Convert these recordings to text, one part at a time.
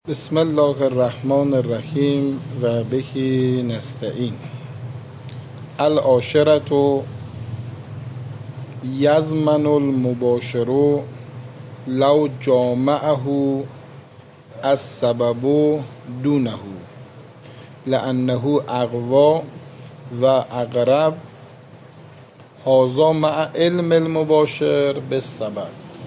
بسم الله الرحمن الرحیم و بهی نستعین. العاشرة یضمن المباشر لو جامعه السبب دونه لأنه اقوی و اقرب. هذا مع علم المباشر بالسبب.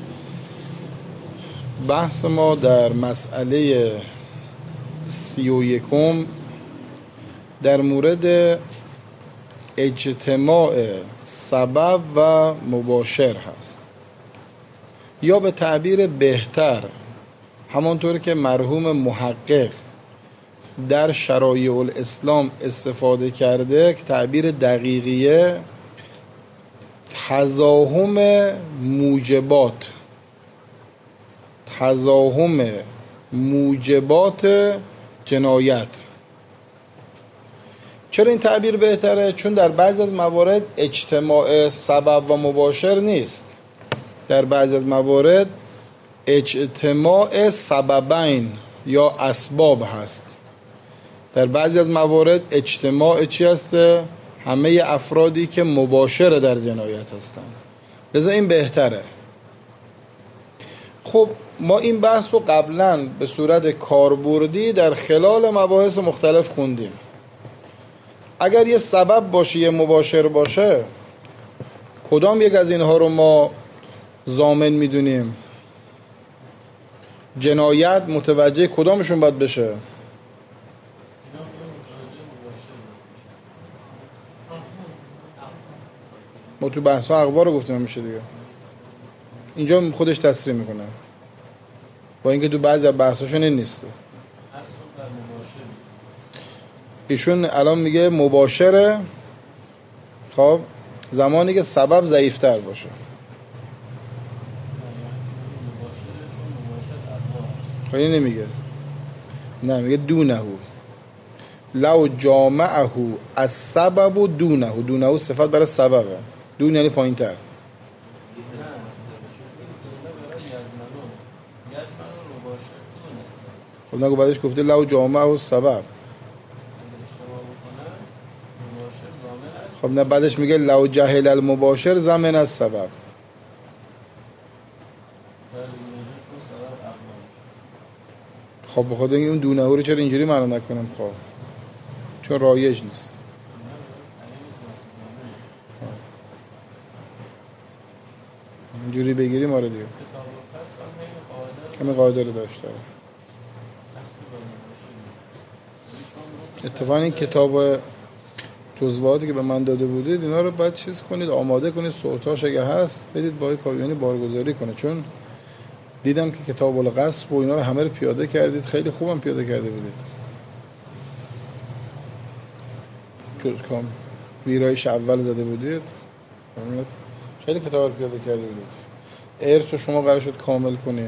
بحث ما در مسئله 31 در مورد اجتماع سبب و مباشر هست، یا به تعبیر بهتر همانطور که مرحوم محقق در شرایع الاسلام استفاده کرده که تعبیر دقیقیه تزاحم موجبات جنایت. چرا این تعبیر بهتره؟ چون در بعضی از موارد اجتماع سبب و مباشر نیست، در بعضی از موارد اجتماع سببین یا اسباب هست. در بعضی از موارد اجتماع چی هست؟ همه افرادی که مباشر در جنایت هستند. لذا این بهتره. خب ما این بحث رو قبلا به صورت کاربردی در خلال مباحث مختلف خوندیم. اگر یه سبب باشه یه مباشر باشه، کدام یک از اینها رو ما ضامن میدونیم؟ جنایت متوجه کدامشون باید بشه؟ ما تو بحث ها اقوا رو گفتیم همیشه دیگه، اینجا خودش تصریح میکنه، با اینکه تو بعضی از بحثاشون این نیسته. ایشون الان میگه مباشره خب زمانی که سبب ضعیفتر باشه. خب این نمیگه، نه میگه دونه لو جامعه السبب دونه صفت برای سببه، دون یعنی پایین تر. خب نگو بعدش گفته لو جامعه السبب. خب نه بعدش میگه لو جهل المباشر ضمن السبب. خب به خاطر این دونه رو چرا اینجوری معنا نکنم؟ خب چون رایج نیست. اینجوری بگیریم آره دیگه، همین قاعده رو داشته. اتفاقا این کتاب جزوهاتی که به من داده بودید اینا رو باید چیز کنید، آماده کنید، صورتاش اگه هست بدید با کاویانی بارگذاری کنه، چون دیدم که کتاب القصب و اینا رو همه رو پیاده کردید، خیلی خوبم پیاده کرده بودید. جز کام ویرایش اول زده بودید، خیلی کتاب رو پیاده کرده بودید. ارث رو شما قرار شد کامل کنی.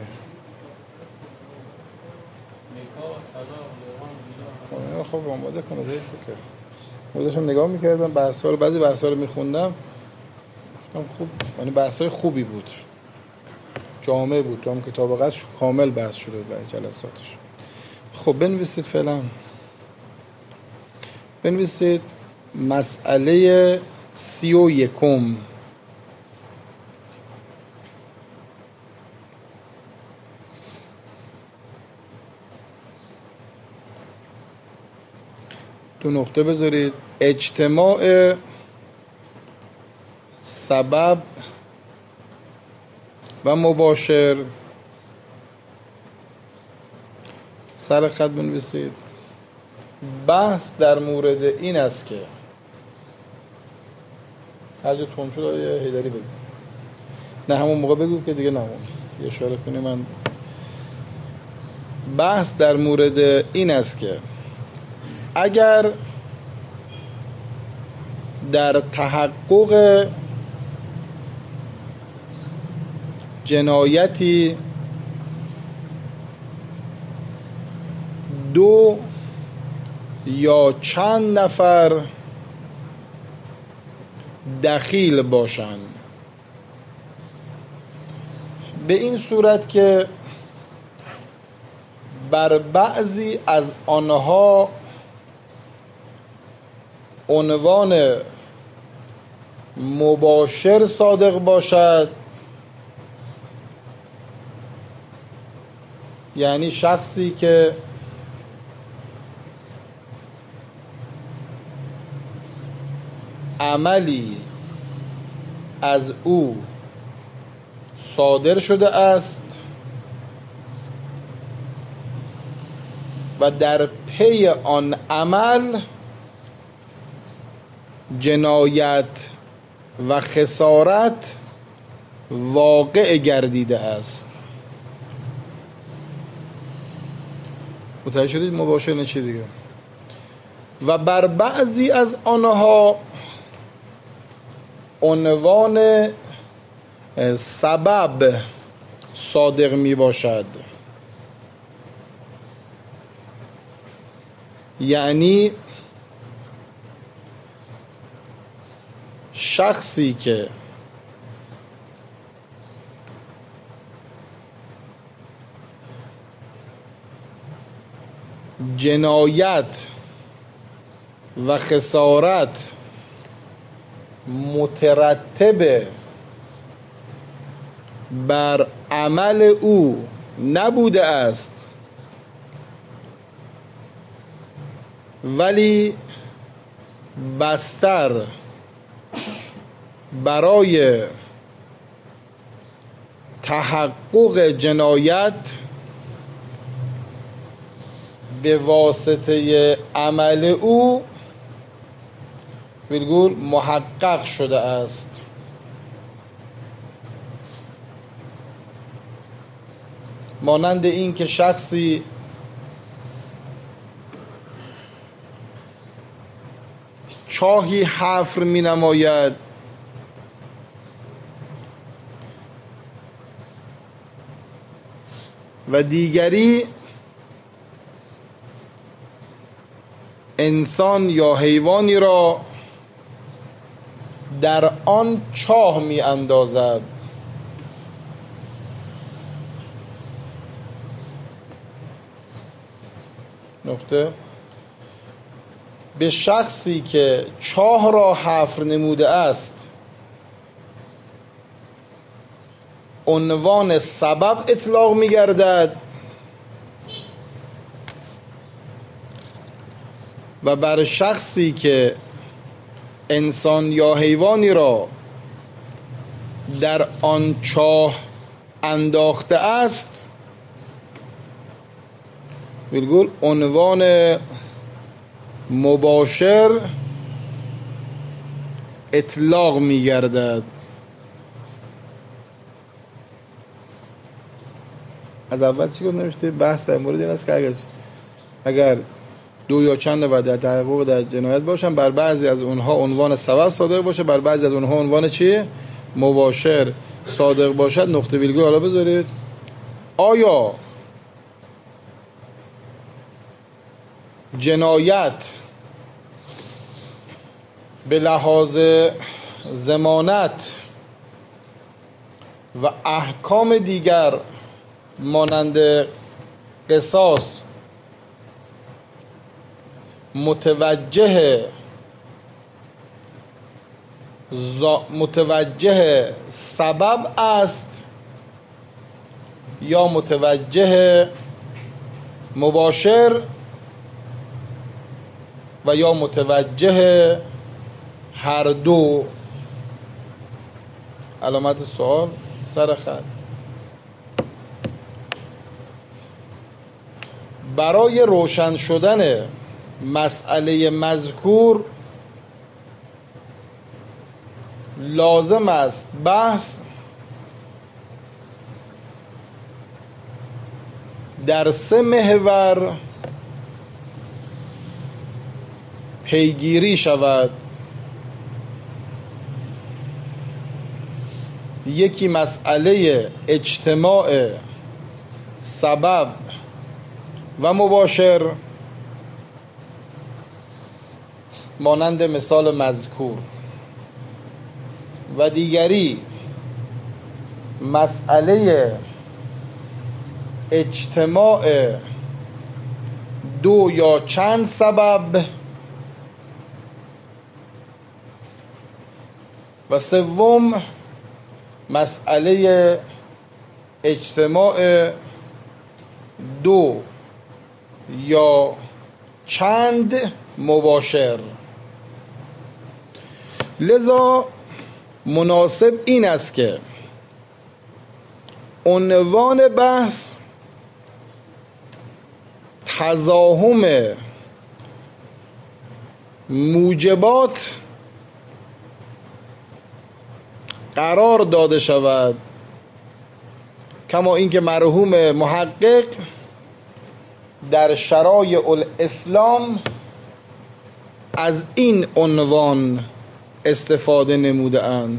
خب آماده کنه زیر فکر. خودشم نگاه میکردم بحثا رو، بعضی بحثا رو میخوندم خوب، یعنی بحثای خوبی بود، جامع بود. تو هم کتاب قصد کامل بحث شده برای جلساتش. خب بنویسید، فعلا بنویسید مسئله 31. دو نقطه بذارید. اجتماع سبب و مباشر، سر خط بنویسید. بحث در مورد این است که هر جا تون شد یه هیدری بگو، نه همون موقع بگو که دیگه نمون، یه اشاره کنی. من بحث در مورد این است که اگر در تحقق جنایتی دو یا چند نفر دخیل باشند، به این صورت که بر بعضی از آنها عنوان مباشر صادق باشد، یعنی شخصی که عملی از او صادر شده است و در پی آن عمل جنایت و خسارت واقع گردیده است. متوجه شدید مباشر نه چی دیگه؟ و بر بعضی از آنها عنوان سبب صادق می باشد، یعنی شخصی که جنایت و خسارت مترتب بر عمل او نبوده است، ولی بستر برای تحقق جنایت به واسطه عمل او ویرگول محقق شده است. مانند این که شخصی چاهی حفر می نماید و دیگری انسان یا حیوانی را در آن چاه می اندازد. نقطه به شخصی که چاه را حفر نموده است عنوان سبب اطلاق می گردد و بر شخصی که انسان یا حیوانی را در آن چاه انداخته است ویرگول عنوان مباشر اطلاق می گردد. از اول چی گفت نوشته؟ بحث در مورد این است که اگر دو یا چند نفر در تحقق در جنایت باشن، بر بعضی از اونها عنوان سبب صادق باشه، بر بعضی از اونها عنوان چیه؟ مباشر صادق باشد. نقطه ویرگول حالا بذارید. آیا جنایت به لحاظ ضمانت و احکام دیگر مانند قصاص متوجه سبب است یا متوجه مباشر و یا متوجه هر دو؟ علامت سوال سر خط. برای روشن شدن مسئله مذکور لازم است بحث در 3 محور پیگیری شود. یکی مسئله اجتماع سبب و مباشر مانند مثال مذکور، و دیگری مسئله اجتماع دو یا چند سبب، و سوم مسئله اجتماع دو یا چند مباشر. لذا مناسب این است که عنوان بحث تزاحم موجبات قرار داده شود، کما اینکه مرحوم محقق در شرایع الاسلام از این عنوان استفاده نموده اند.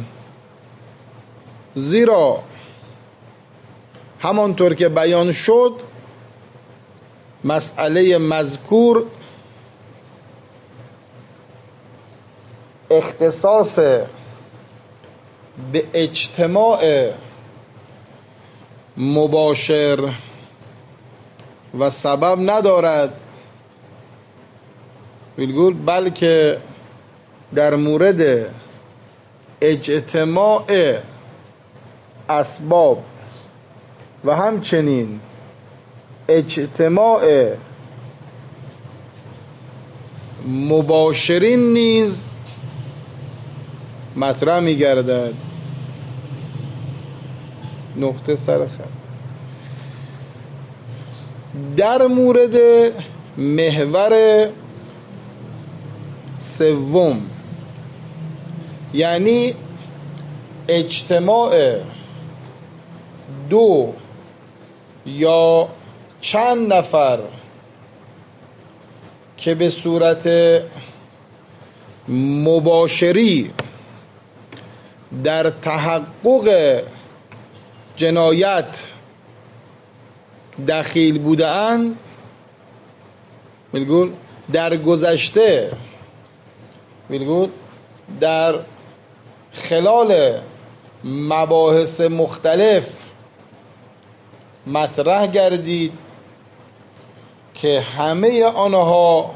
زیرا همانطور که بیان شد مسئله مذکور اختصاص به اجتماع مباشر و سبب ندارد، بلکه در مورد اجتماع اسباب و همچنین اجتماع مباشرین نیز مطرح می گردد. نقطه سرخط در مورد محور سوم، یعنی اجتماع دو یا چند نفر که به صورت مباشری در تحقق جنایت دخیل بوده اند، در گذشته در خلال مباحث مختلف مطرح گردید که همه آنها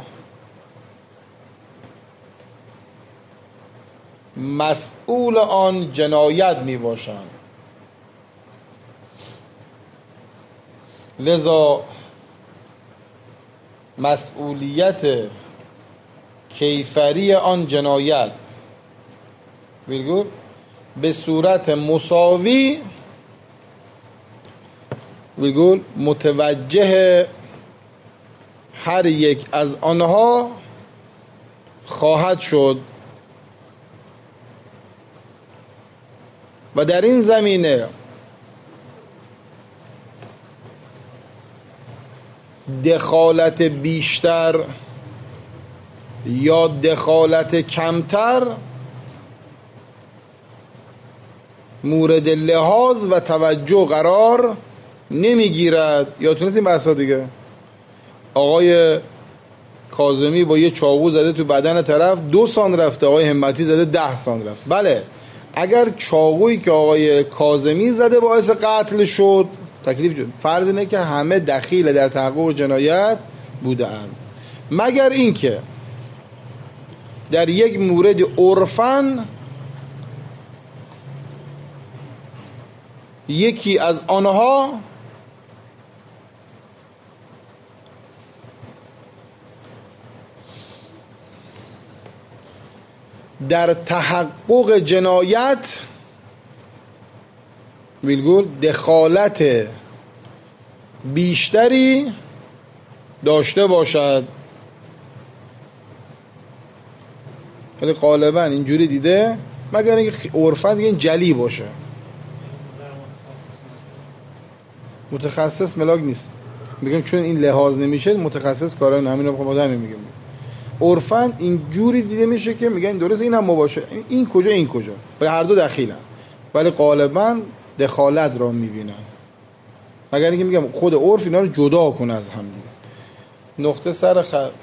مسئول آن جنایت می باشند. لذا مسئولیت کیفری آن جنایت به صورت مساوی متوجه هر یک از آنها خواهد شد و در این زمینه دخالت بیشتر یا دخالت کمتر مورد لحاظ و توجه قرار نمیگیرد. یا تونست این بحثا دیگه آقای کاظمی با یه چاقو زده تو بدن طرف 2 سانت رفته، آقای همتی زده 10 سانت رفت. بله، اگر چاقویی که آقای کاظمی زده باعث قتل شد تکلیف شد. فرض اینه که همه دخیل در تحقق جنایت بوده اند، مگر اینکه در یک مورد عرفاً یکی از آنها در تحقق جنایت دخالت بیشتری داشته باشد. ولی غالبا اینجوری دیده، مگر اینکه عرفاً دیگه جلی باشه. متخصص ملاک نیست، میگم چون این لحاظ نمیشه متخصص کارا همین رو خودم میگم. عرفاً اینجوری دیده میشه که میگن درست این هم مباشر، این کجا این کجا، ولی هر دو دخیلن، ولی غالبا دخالت را میبینن، مگر اینکه میگم خود عرف اینا رو جدا کنه از هم دیگه. نقطه سر خط.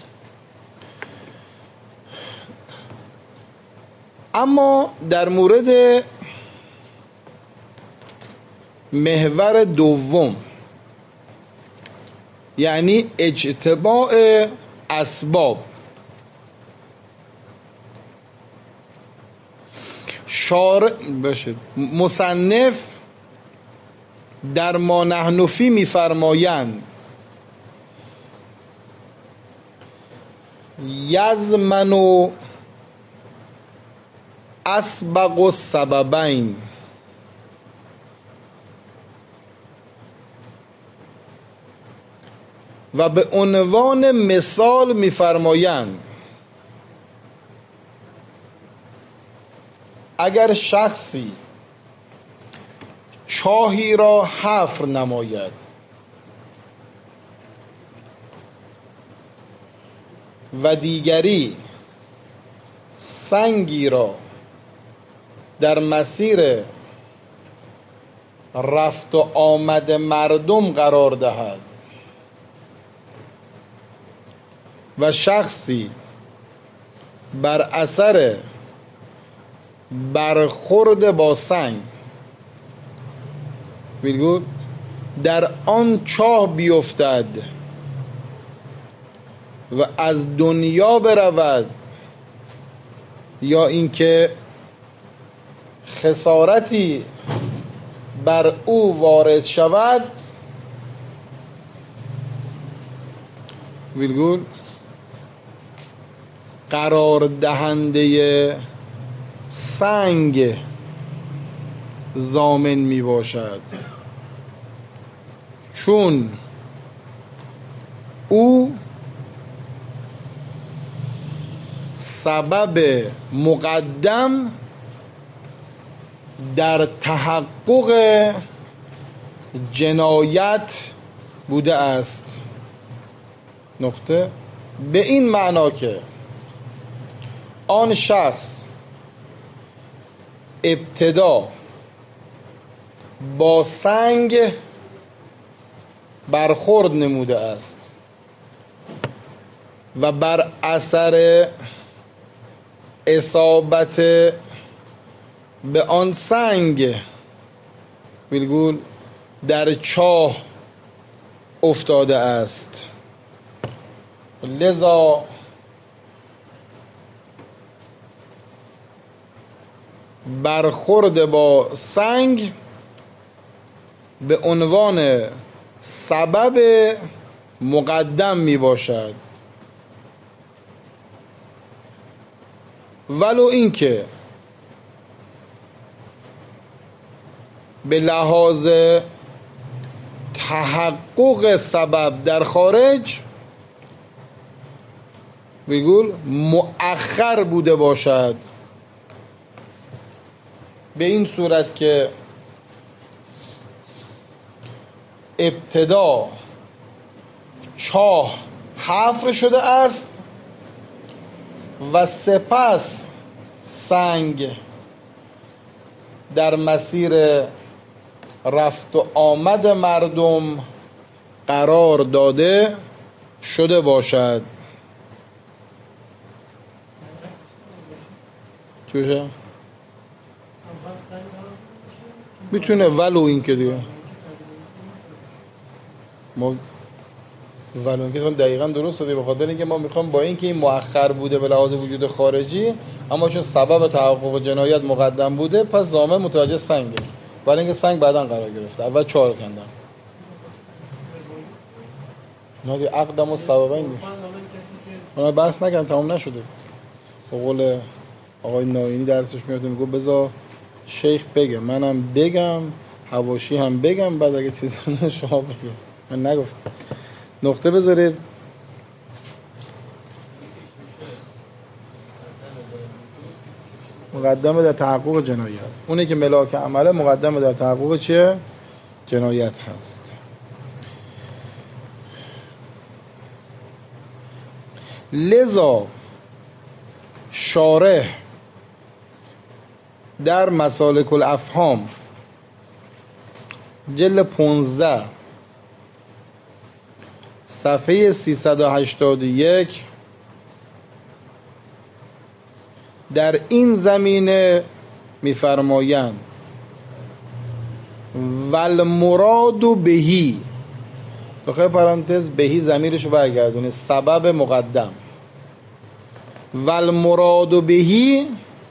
اما در مورد محور دوم یعنی اجتماع اسباب. شارع بشه مصنف در ما نحن فی میفرمایند یضمن اسبق السببین، و به عنوان مثال میفرمایند اگر شخصی چاهی را حفر نماید و دیگری سنگی را در مسیر رفت و آمد مردم قرار دهد و شخصی بر اثر برخورد با سنگ در آن چاه بیفتد و از دنیا برود یا اینکه خسارتی بر او وارد شود، قرار دهنده سنگ ضامن می باشد، چون او سبب مقدم در تحقق جنایت بوده است. نقطه به این معنا که آن شخص ابتدا با سنگ برخورد نموده است و بر اثر اصابت به آن سنگ در چاه افتاده است. لذا برخورد با سنگ به عنوان سبب مقدم می باشد، ولو اینکه به لحاظ تحقق سبب در خارج مؤخر بوده باشد، به این صورت که ابتدا چاه حفر شده است و سپس سنگ در مسیر رفت و آمد مردم قرار داده شده باشد. چوشه؟ میتونه ولو این که دیگه ما ولو این که دقیقا درست داده، به خاطر اینکه ما میخوام با اینکه این مؤخر بوده به لحاظ وجود خارجی، اما چون سبب تحقق جنایت مقدم بوده پس ضامن متوجه سنگه، ولی اینکه سنگ بعداً قرار گرفته. اول چهار کندم نادی عقدم و سببین اونا بحث نکردن، تمام نشده. به قول آقای ناینی درسش میاد میگه بذار شیخ بگه منم بگم حواشی هم بگم، بعد اگه چیزی شما بگید. من نگفتم. نقطه بذارید. مقدمه در تحقق جنایت، اونه که ملاک عمله مقدمه در تحقق چیه؟ جنایت هست. لذا شارح در مسالک الافهام جلد 15 صفحه 381 در این زمینه می‌فرمایند والمراد بهی داخل پرانتز بهی ضمیرشو برگردونید سبب مقدم و المراد بهی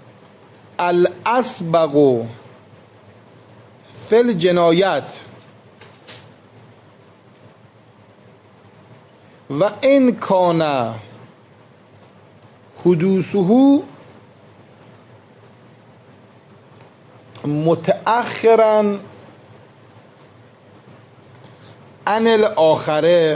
الاسبق فی الجنایت و ان کان حدوثه متأخرا عن الاخره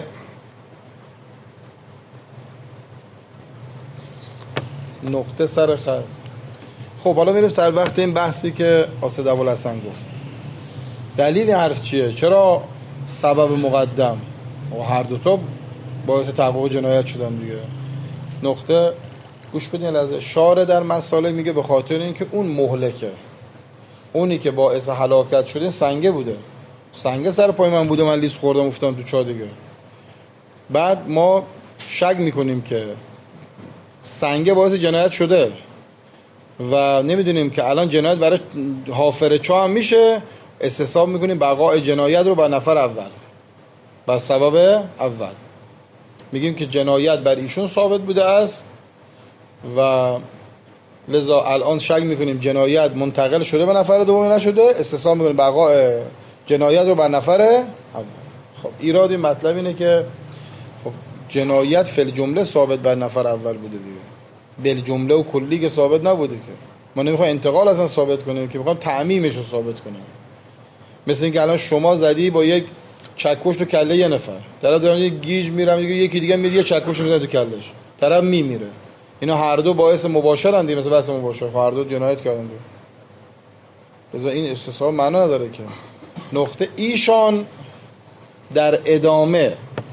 نقطه سر خط. خب حالا میریم سر وقت این بحثی که قاصد ابوالحسن گفت. دلیل حرف چیه؟ چرا سبب مقدم و هر دوتا باعث تحقق جنایت شدن دیگه؟ نقطه گوش بدین لحظه. شارع در مسائل میگه به خاطر اینکه اون مهلکه، اونی که باعث هلاکت شده سنگه بوده، سنگه سر پای من بوده، من لیز خوردم افتادم تو چاه دیگه. بعد ما شک میکنیم که سنگه باعث جنایت شده و نمیدونیم که الان جنایت برای حافر چاه هم میشه، استصحاب میکنیم بقای جنایت رو بر نفر اول، بر سبب اول. میگیم که جنایت بر ایشون ثابت بوده است و لذا الان شک میکنیم جنایت منتقل شده به نفر دوم نشده، استصحاب میکنیم بقای جنایت رو بر نفر اول. خب ایراد این مطلب اینه که خب جنایت فل جمله ثابت بر نفر اول بوده دیگه، بل جمله و کلی که ثابت نبوده که. ما نمیخوایم انتقال اصلا ثابت کنیم که میخوایم تعمیمش رو ثابت کنیم. مثل اینکه الان شما زدی با یک چکش تو کله یه نفر، طرف دارن یه گیج میرم یکی دیگه میاد یه چکش میزنه تو کلهش، طرف میمیره. اینا هر دو باعث مباشرن دیگه، مثل بحث مباشر هر دو جنایت کردن دیگه. لذا این استصحاب معنا نداره که. نقطه ایشان در ادامه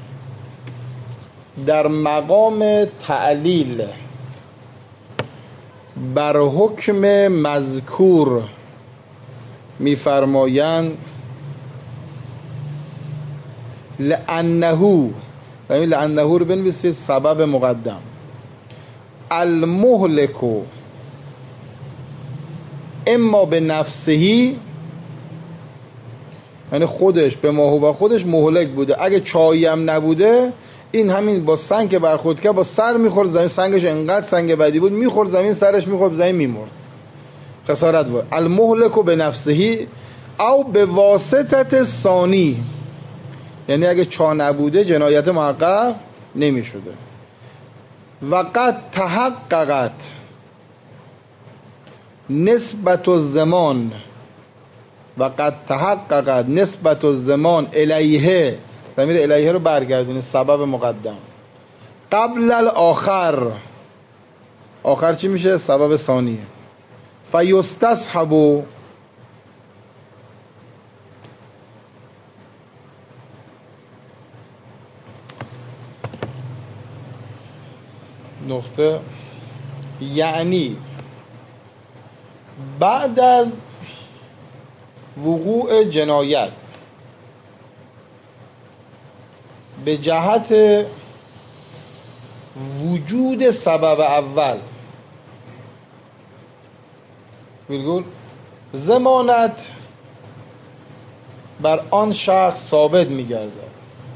در مقام تعلیل بر حکم مذکور میفرمایند لأنه رو بنویسید سبب مقدم المهلک اما به نفسهی، یعنی خودش به ما و خودش مهلک بوده. اگه چایی هم نبوده این همین با سنگ که برخورد کرد با سر میخورد زمین، سنگش انقدر سنگ بدی بود میخورد زمین، سرش میخورد زمین میمرد، خسارت بود. المهلک به نفسهی او به واسطت ثانی، یعنی اگه چا نبوده جنایت محقق نمیشده. وقد تحققت نسبت الزمان، وقد تحققت نسبت الزمان الیه، ضمیر الیه رو برگردونید سبب مقدم، قبل الاخر، آخر چی میشه؟ سبب ثانی. فیستصحب نقطه، یعنی بعد از وقوع جنایت به جهت وجود سبب اول میگن ضمانت بر آن شخص ثابت میگرده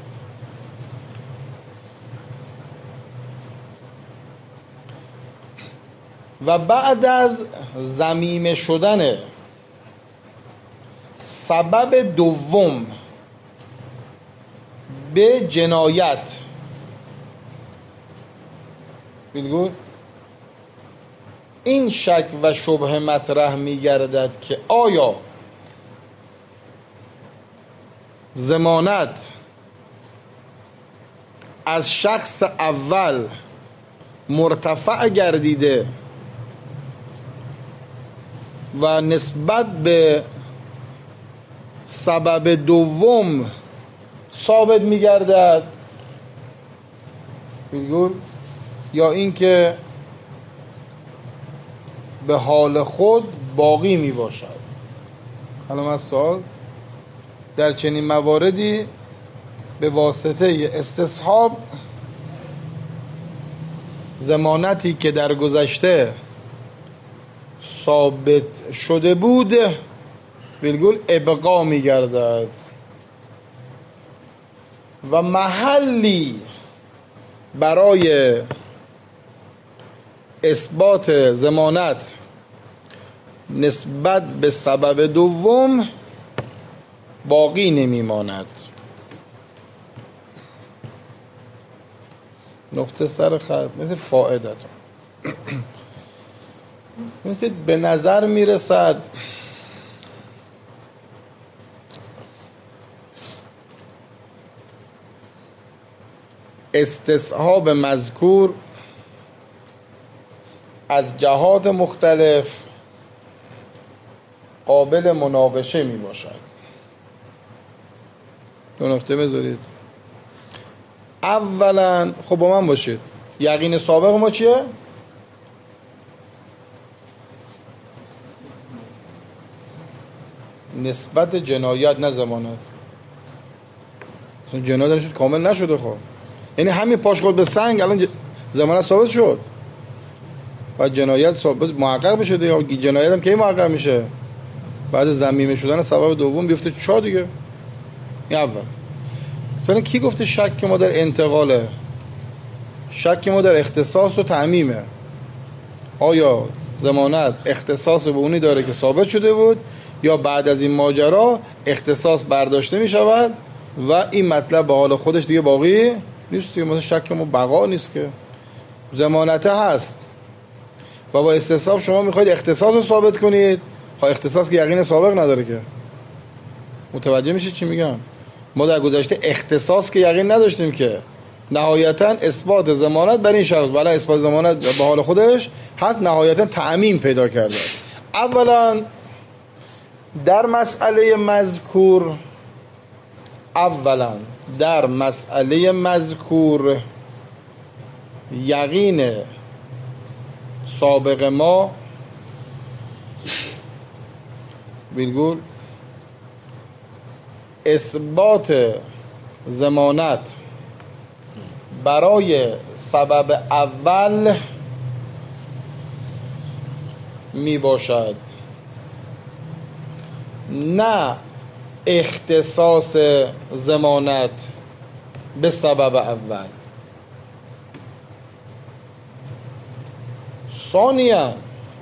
و بعد از ضمیمه شدن سبب دوم به جنایت میگن این شک و شبهه مطرح میگردد که آیا ضمانت از شخص اول مرتفع گردیده و نسبت به سبب دوم ثابت میگردد، میگن یا اینکه به حال خود باقی می باشد. حالا من سوال، در چنین مواردی به واسطه استصحاب ضمانتی که در گذشته ثابت شده بود بالکل ابقا می گردد. و محلی برای اثبات ضمانت نسبت به سبب دوم باقی نمیماند. نقطه سر خط مثل فائدت مثل به نظر میرسد استصحاب مذکور از جهات مختلف قابل مناقشه می باشد. دو نکته بذارید. اولا خب با من باشید، یقین سابق ما چیه؟ نسبت جنایت نه ضمانت. اصلا جنایت نشد کامل نشده. خب یعنی همین پاش خورد به سنگ الان ضمانت ثابت شد و جنایت ثابت محقق بشه دیگه. جنایت هم کی محقق میشه؟ بعد ضمیمه شدن سبب دوم بیفته چا دیگه. این اول. مثلا کی گفته شک ما در انتقاله؟ شک ما در اختصاص و تعمیمه. آیا ضمانت اختصاص به اونی داره که ثابت شده بود یا بعد از این ماجرا اختصاص برداشته می شود و این مطلب به حال خودش دیگه باقی نیست دیگه. مثلا شک ما بقا نیست که، ضمانت هست و با استصحاب شما میخواید اختصاص رو ثابت کنید. ها اختصاص که یقین سابق نداره که. متوجه میشید چی میگم؟ ما در گذشته اختصاص که یقین نداشتیم که نهایتا اثبات ضمانت برای این شخص، ولی اثبات ضمانت به حال خودش هست، نهایتا تعمیم پیدا کرده. اولا در مسئله مذکور یقین سابق ما ویرگول اثبات ضمانت برای سبب اول می باشد، نه اختصاص ضمانت به سبب اول. ثانیاً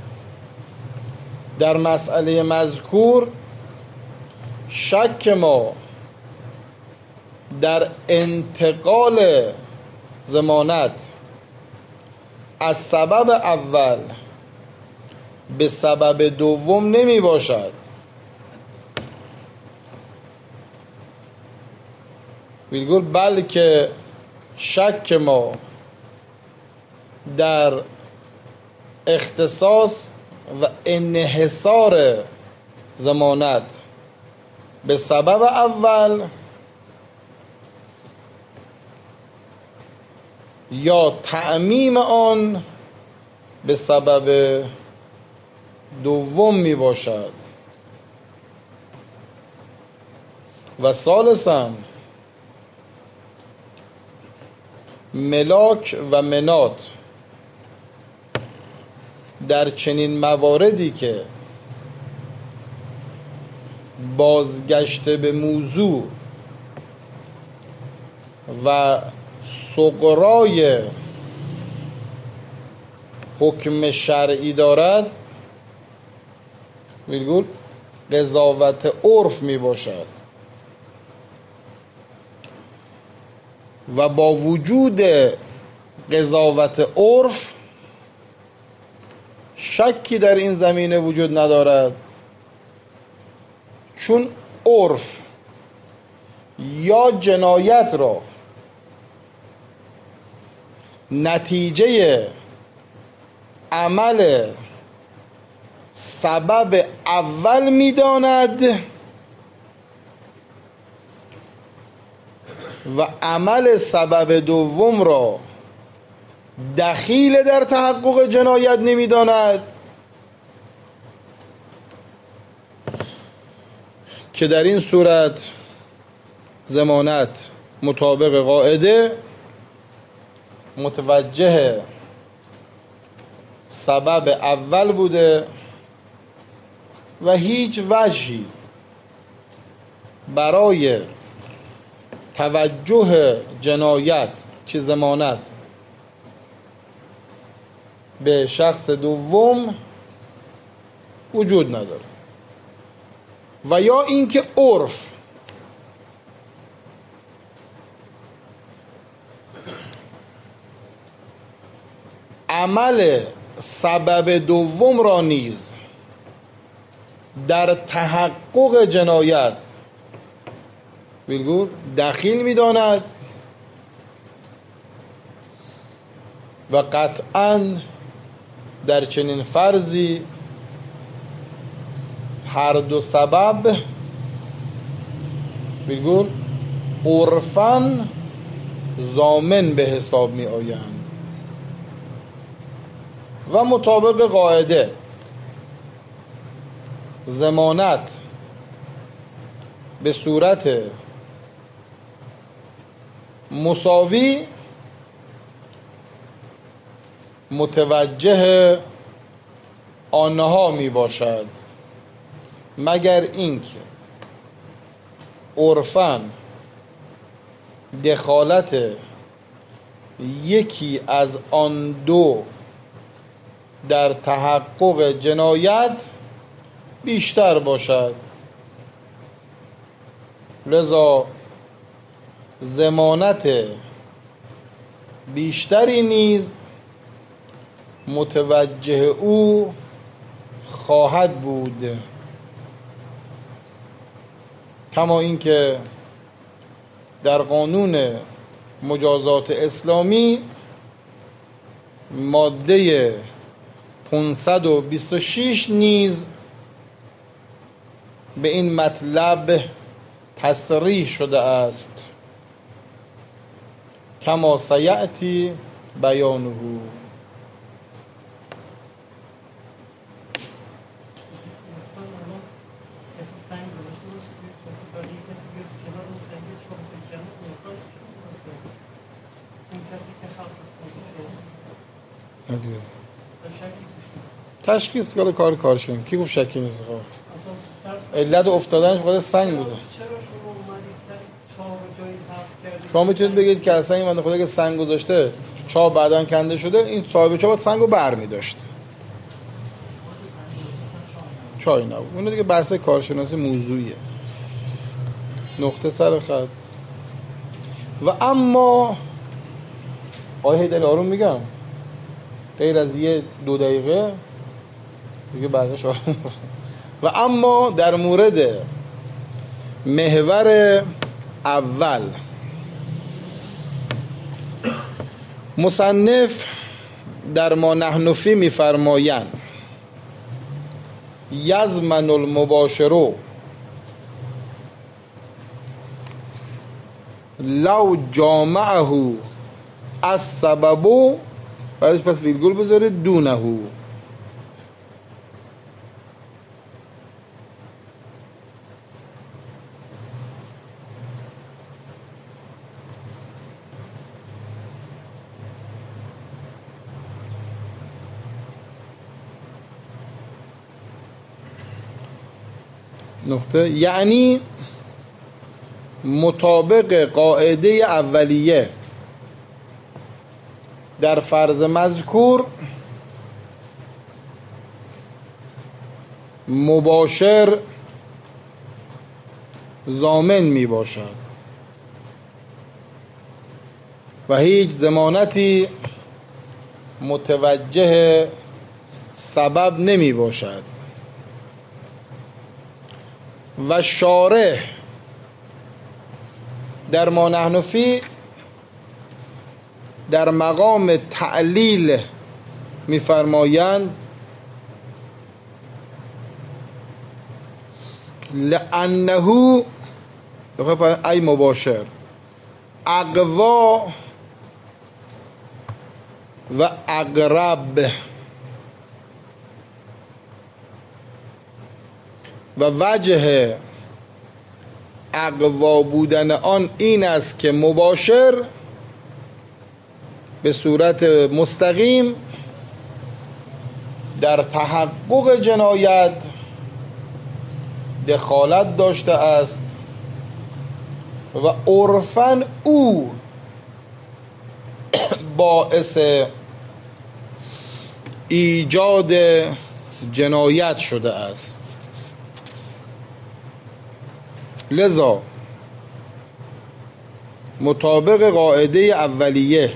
در مسئله مذکور شک ما در انتقال ضمانت از سبب اول به سبب دوم نمی باشد، بلکه شک ما در اختصاص و انحصار ضمانت به سبب اول یا تعمیم آن به سبب دوم می باشد. و ثالثاً ملاک و منات در چنین مواردی که بازگشت به موضوع و سغرای حکم شرعی دارد ویرگول قضاوت عرف می باشد و با وجود قضاوت عرف شکی در این زمینه وجود ندارد، چون عرف یا جنایت را نتیجه عمل سبب اول می‌داند و عمل سبب دوم را دخیل در تحقق جنایت نمی‌داند، که در این صورت ضمانت مطابق قاعده متوجه سبب اول بوده و هیچ وجهی برای توجه جنایت چه ضمانت به شخص دوم وجود نداره. و یا اینکه عرف عمل سبب دوم را نیز در تحقق جنایت دخیل می‌داند و قطعاً در چنین فرضی هر دو سبب عرفاً ضامن به حساب می آیند و مطابق قاعده ضمانت به صورت مساوی متوجه آنها می باشد، مگر اینکه عرفاً دخالت یکی از آن دو در تحقق جنایت بیشتر باشد. لذا ضمانت بیشتری نیز متوجه او خواهد بود، کما اینکه در قانون مجازات اسلامی ماده 526 نیز به این مطلب تصریح شده است، کما سیأتی بیانه. تشخیص کار کارشون کی گفت شکی نیست؟ علت افتادنش خود سنگ بوده. شما میتونید بگید که اصلا این بنده خدا که سنگ گذاشته چاه بعداً کنده شده، این صاحب چاه باید سنگو برمی داشت، چای نبود. اون دیگه بحث کارشناسی موضوعیه، نقطه سر خط. و اما آیه هیدری آروم میگم، غیر از یه 2 دقیقه دیگه بقیش آروم. و اما در مورد محور اول مصنف در ما نحن فی میفرمایند یضمن المباشر لو جامعه السبب، بعدش پس ویرگول بذارید دونه. نقطه یعنی مطابق قاعده اولیه در فرض مذکور مباشر ضامن می باشد و هیچ ضمانتی متوجه سبب نمی باشد و شارح در ما نحن فی در مقام تعلیل می‌فرمایند لأنه ای مباشر اقوا و اقرب و وجه اقوا بودن آن این است که مباشر به صورت مستقیم در تحقق جنایت دخالت داشته است و عرفاً او باعث ایجاد جنایت شده است. لذا مطابق قاعده اولیه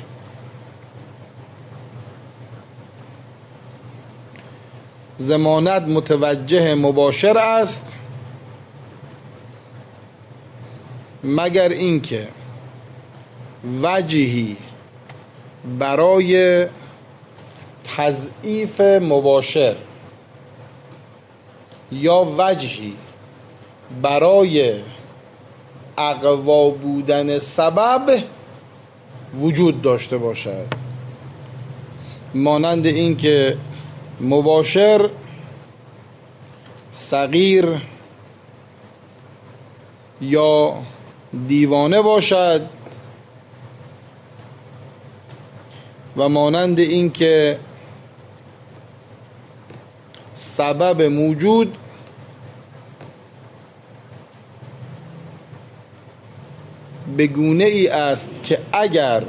ضمانت متوجه مباشر است، مگر اینکه وجهی برای تضعیف مباشر یا وجهی برای اقوا بودن سبب وجود داشته باشد، مانند اینکه مباشر صغیر یا دیوانه باشد و مانند اینکه سبب موجود به گونه ای است که اگر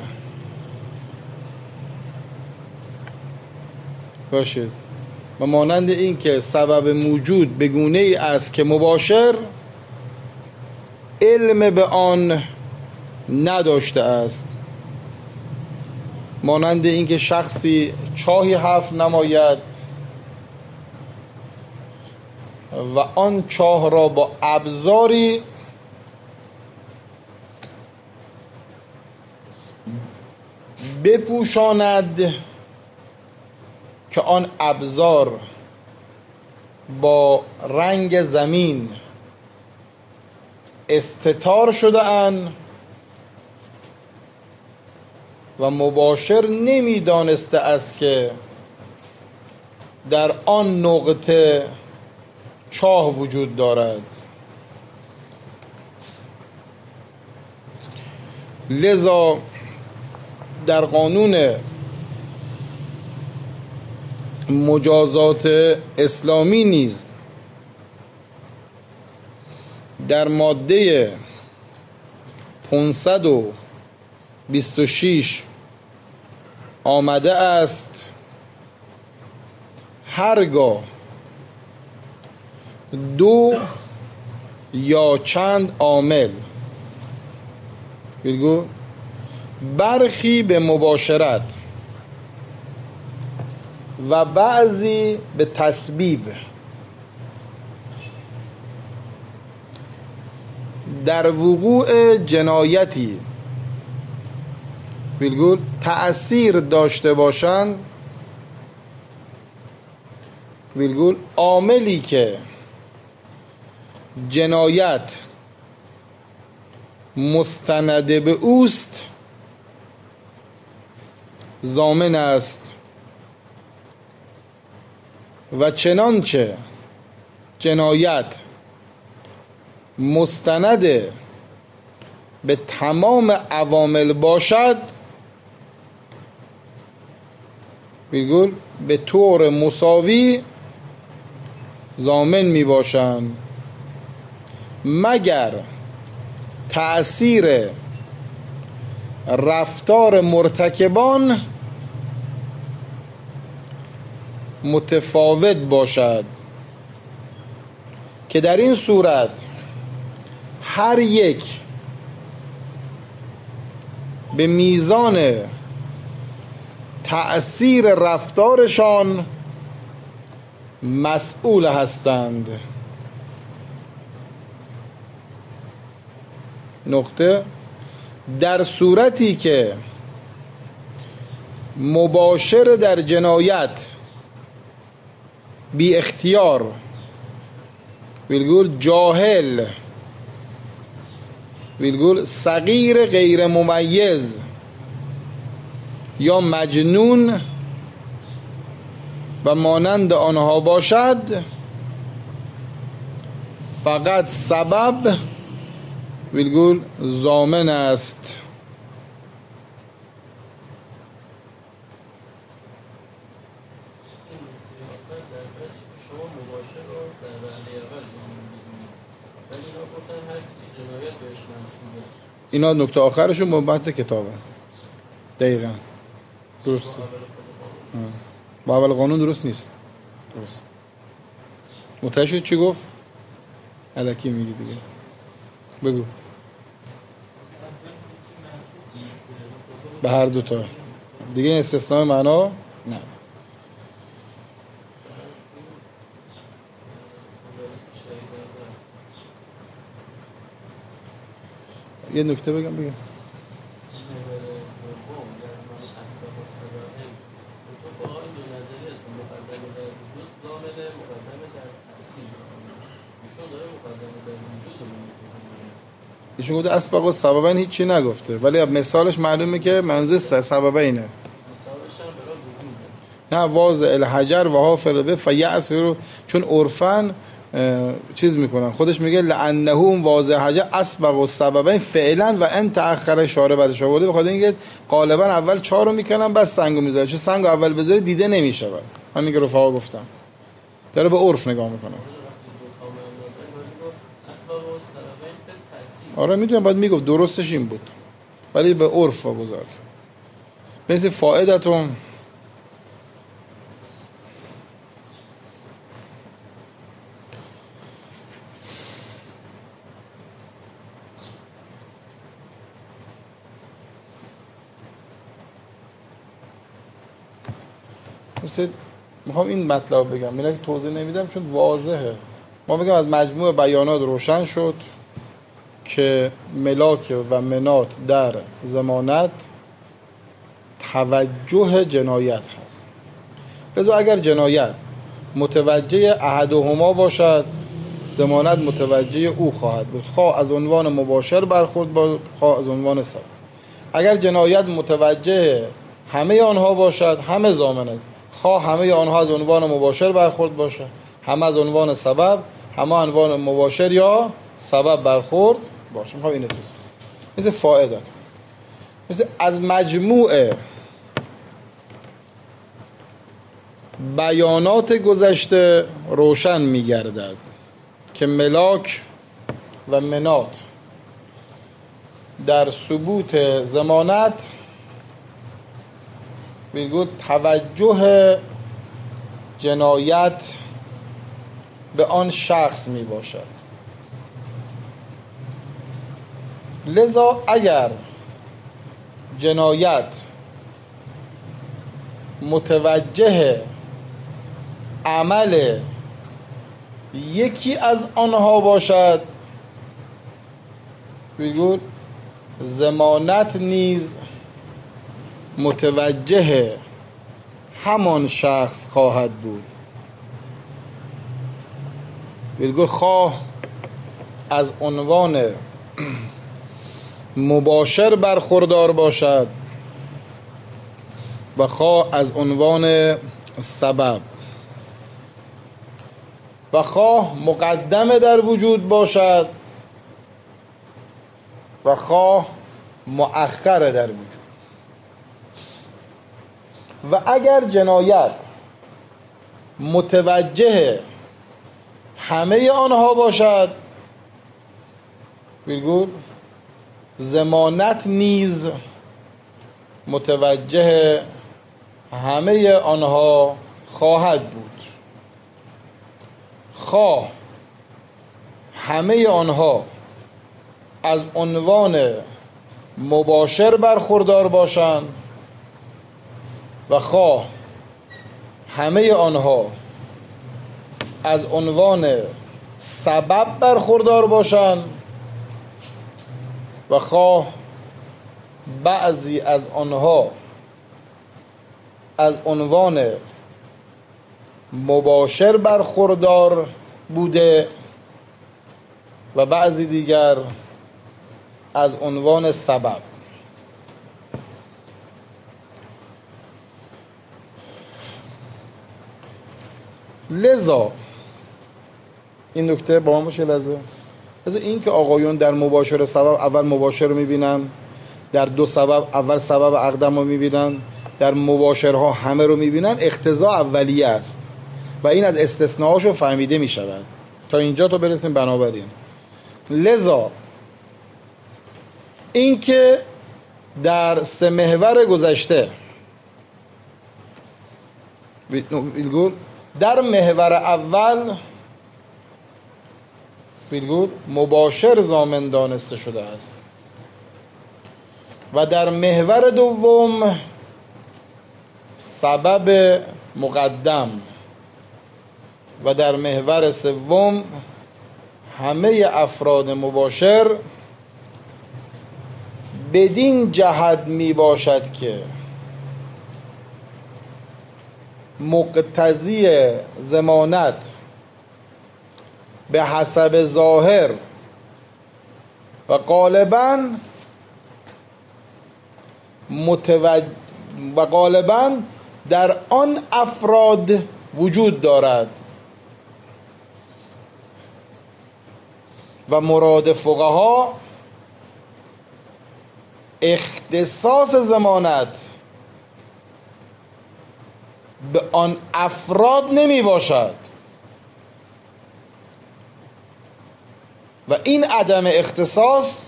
باشد و مانند این که سبب موجود به گونه ای است که مباشر علم به آن نداشته است، مانند این که شخصی چاهی حفر نماید و آن چاه را با ابزاری بپوشاند که آن ابزار با رنگ زمین استتار شده اند و مباشر نمیدانسته است که در آن نقطه چاه وجود دارد. لذا در قانون مجازات اسلامی نیز در ماده 526 آمده است هرگاه دو یا چند عامل بگو برخی به مباشرت و بعضی به تسبیب در وقوع جنایتی بگو تأثیر داشته باشند، بگو عاملی که جنایت مستند به اوست ضامن است و چنانچه جنایت مستند به تمام عوامل باشد بگو به طور مساوی ضامن می باشند، مگر تأثیر رفتار مرتکبان متفاوت باشد که در این صورت هر یک به میزان تأثیر رفتارشان مسئول هستند. نقطه در صورتی که مباشر در جنایت بی اختیار جاهل صغیر غیر ممیز یا مجنون و مانند آنها باشد فقط سبب ضامن است. اینا نکته آخرشون مبحث کتابه. دقیقاً درست. با اول قانون درست نیست. درست. متوجه شد چی گفت؟ الکی میگی دیگه. بگو. به هر دوتا دیگه استثناء معنا نه. یه نکته بگم ایشون گفته اسبق و سببین هیچی نگفته، ولی مثالش معلومه که منظور سببینه. نه واضع الحجر و حافر به فیعصر، چون عرفن چیز میکنن، خودش میگه لانه واضع حجر اسبق و سببین فعلا و ان تأخر شارع بعدش آورده، بخاطر اینکه غالبا اول 4 رو میکنن بعد سنگو میذاره، چون سنگو اول بذاره دیده نمیشه. همین که رفقا گفتم داره به عرف نگاه میکنه. آره میدونم باید میگفت درستش این بود، ولی به عرف واگذار کرد. مثل فائدتون میخوام این مطلب بگم، میگم توضیح نمیدم چون واضحه. ما بگم از مجموع بیانات روشن شد که ملاک و منات در ضمانت توجه جنایت هست. لذا اگر جنایت متوجه احدهما باشد، ضمانت متوجه او خواهد بود، خواه از عنوان مباشر برخورد با خواه از عنوان سبب. اگر جنایت متوجه همه آنها باشد، همه ضامن است، خواه همه آنها از عنوان مباشر برخورد باشد، همه از عنوان سبب، همه عنوان مباشر یا سبب برخورد باشه. میخوام اینو توضیح مثل فائدت، مثل از مجموع بیانات گذشته روشن میگردد که ملاک و منات در ثبوت ضمانت میگه توجه جنایت به آن شخص می باشد. لذا اگر جنایت متوجه عمل یکی از آنها باشد، میگه ضمانت نیز متوجه همان شخص خواهد بود. میگه خواه از عنوان مباشر برخوردار باشد و خواه از عنوان سبب، و خواه مقدمه در وجود باشد و خواه مؤخره در وجود. و اگر جنایت متوجه همه آنها باشد، ویرگول ضمانت نیز متوجه همه آنها خواهد بود، خواه همه آنها از عنوان مباشر برخوردار باشند و خواه همه آنها از عنوان سبب برخوردار باشند و خواه بعضی از آنها از عنوان مباشر برخوردار بوده و بعضی دیگر از عنوان سبب. لذا این نکته با ما باشه. لذا این که آقایون در مباشر سبب اول مباشر رو میبینن، در دو سبب اول سبب اقدم رو میبینن، در مباشرها همه رو میبینن، اقتضا اولیه است و این از استثناءاشو فهمیده میشود. تا اینجا تا برسیم. بنابراین لذا این که در 3 محور گذشته در محور اول مباشر ضامن دانسته شده است و در محور دوم سبب مقدم و در محور سوم همه افراد مباشر بدین جهت می باشد که مقتضی ضمانت به حسب ظاهر و غالباً در آن افراد وجود دارد و مراد فقها اختصاص ضمانت به آن افراد نمی باشد و این عدم اختصاص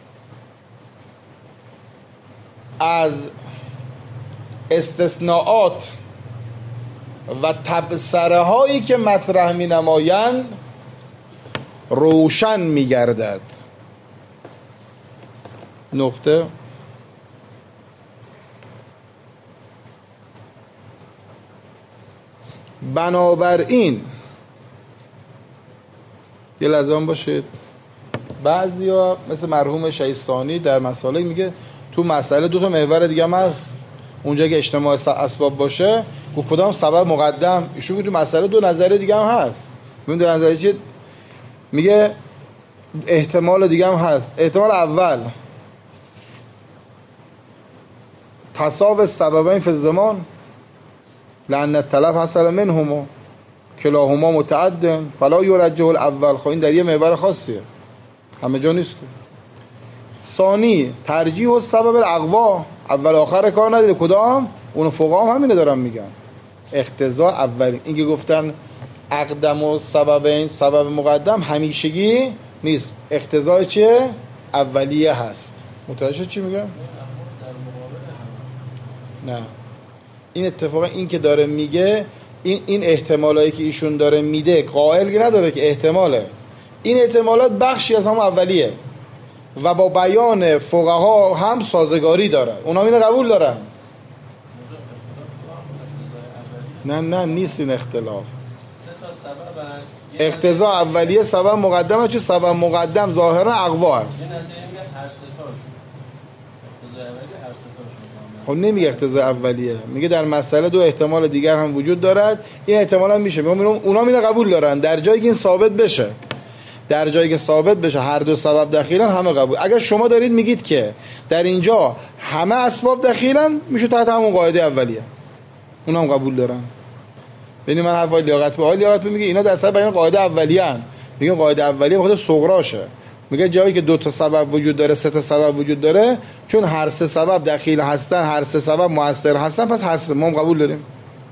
از استثناءات و تبصره هایی که مطرح می نمایند روشن می گردد. نقطه بنابراین یه لحظه باشید، بعضیا مثل مرحوم شیستانی در مسائل میگه تو مسئله 2 تا محور دیگه هم هست، اونجا که اجتماع اسباب باشه گفت کدام سبب مقدم، ایشون تو مسئله 2 نظریه دیگه هم هست. ببین 2 نظریه چیه؟ میگه احتمال دیگه هم هست. احتمال اول تصاوی السببین فی الزمان لأن التلف حصل منهما کلاهما متعد فلا یرجح الاول. خب این در یه محور خاصیه، همه جا نیست که. ثانی ترجیح السبب الاقوا، اول آخر کار نداره کدام، اون فقها هم همینه دارن میگن. اقتضا اولی، این که گفتن اقدم و سببین سبب مقدم همیشگی نیست، اقتضا چیه؟ اولیه هست. متوجه شد چی میگم؟ نه این اتفاقا این که داره میگه این احتمالایی که ایشون داره میده قائل که نداره که احتماله، این احتمالات بخشی از هم اولیه و با بیان فقها هم سازگاری داره، اونا اینو قبول دارن. نه نیست این اختلاف. 3 تا سبب اقتضا اولیه سبب مقدمه، چون سبب مقدم ظاهرا اقوا است. این نظریه میگه هر 3 تاشون اقتضا اولیه هر 3 تاشون. خب نمیگه اقتضا اولیه، میگه در مسئله 2 احتمال دیگر هم وجود دارد، این احتمال هم میشه. اونا اینو قبول دارن در جایی که این ثابت بشه، در جایی که ثابت بشه هر 2 سبب دخیلن همه قبول. اگر شما دارید میگید که در اینجا همه اسباب دخیلن، میشه تحت همون قاعده اولیه، اونا هم قبول دارن. ببین من حرفای لیاقت میگه اینا در اصل بیان قاعده اولیه ان، میگن قاعده اولیه به خاطر صغراشه، میگه جایی که 2 تا سبب وجود داره 3 تا سبب وجود داره، چون هر 3 سبب دخیل هستن، هر 3 سبب مؤثر هستن، پس هر 3 ما هم قبول داریم.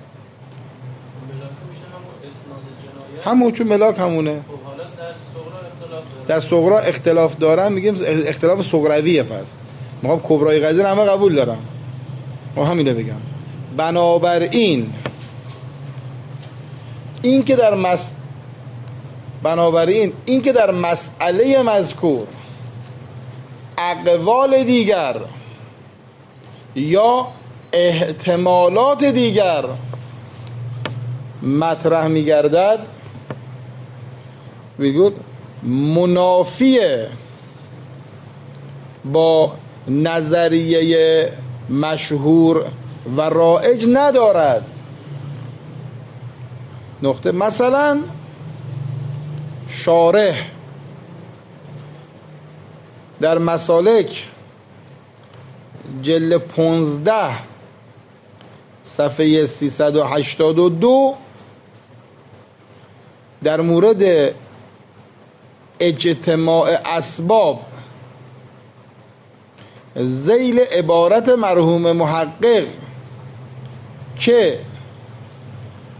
همون چون ملاک همونه. در صغرا اختلاف دارن، میگیم اختلاف صغرویه، پس ما خب کبرای قضیه همه قبول دارن. ما همینو بگم. بنابراین این که در مسئله مذکور اقوال دیگر یا احتمالات دیگر مطرح می‌گردد، میگه منافیه با نظریه مشهور و رایج ندارد. نقطه. مثلا شارح در مسالک جلد 15 صفحه 382 در مورد اجتماع اسباب ذیل عبارت مرحوم محقق که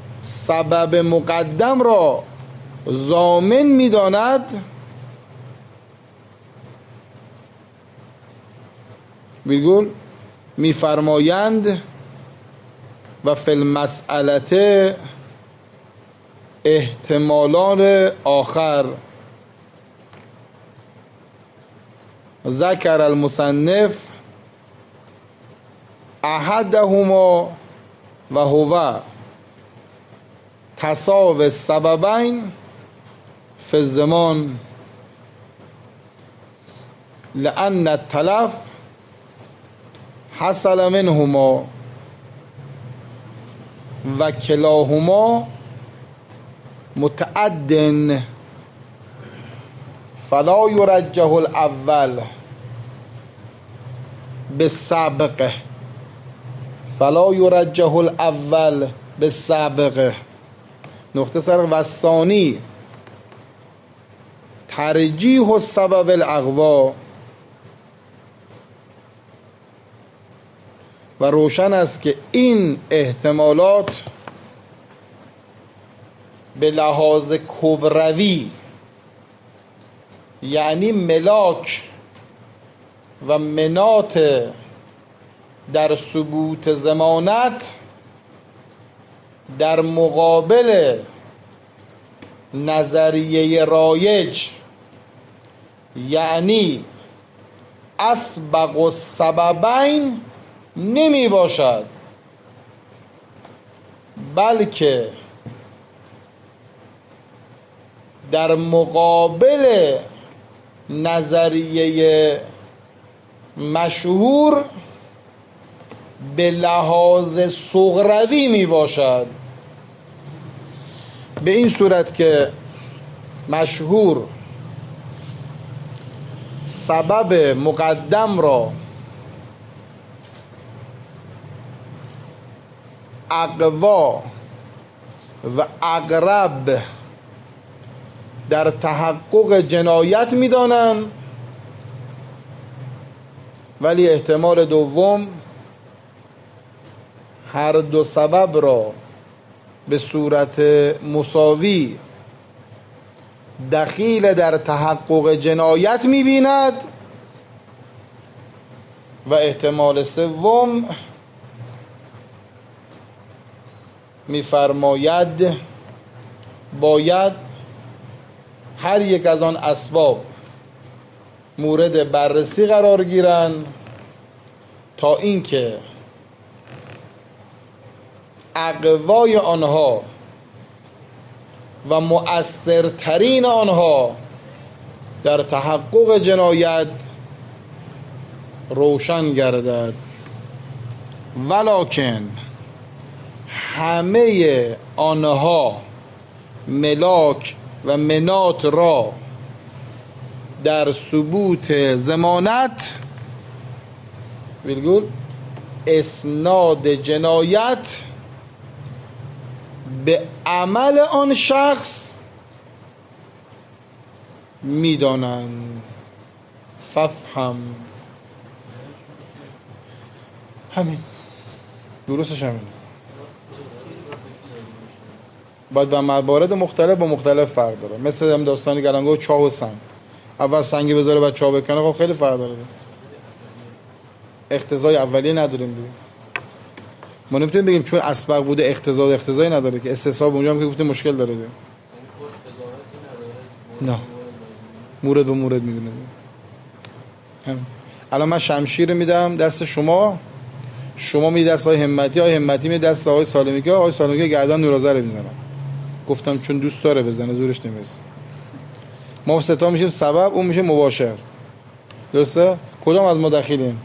سبب مقدم را ضامن می‌داند ویرگول میفرمایند و فی المسئله احتمالان آخر ذکر المصنف احدهما و هو تساوی السببین فی الزمان لأن التلف حصل منهما و کلاهما متعد فلا یرجح الاول بالسابقه نقطه سر و ثانی ترجیح السبب الاقوا و روشن است که این احتمالات به لحاظ کبروی یعنی ملاک و منات در ثبوت ضمانت در مقابل نظریه رایج یعنی اسبق السببین نمی باشد، بلکه در مقابل نظریه مشهور به لحاظ صغروی می باشد. به این صورت که مشهور سبب مقدم را اقوا و اقرب در تحقق جنایت می‌دانند، ولی احتمال دوم هر دو سبب را به صورت مساوی دخیل در تحقق جنایت می‌بیند و احتمال سوم می‌فرماید باید هر یک از آن اسباب مورد بررسی قرار گیرند تا اینکه اقوای آنها و مؤثرترین آنها در تحقق جنایت روشن گردد. ولکن همه آنها ملاک و منات را در ثبوت ضمانت ویرگول اسناد جنایت به عمل آن شخص میدانند. ففهم همین درستش همین. باید به موارد مختلف با مختلف فرق داره. مثل هم داستانی که الان گفت چاه و سنگ، اول سنگی بذاره بعد چاه بکنه، خب خیلی فرق داره. اقتضای اولیه نداریم دیگه. ما نمیتونیم بگیم چون اسبق بوده اقتضایی نداره که استصحاب اونجا هم که گفتیم مشکل داره دیگه. نه مورد به مورد میدونه. الان من شمشیر میدم دست شما میدید دست آقای همتی، آقای همتی میدید دست آقای سالمیکا، آقای سالمیکا گردن نورازه رو میزنم. گفتم چون دوست داره بزنه زورش نمیرسه. ما ستا میشیم سبب، اون میشه مباشر. درسته؟ کدام از ما دخیلیم؟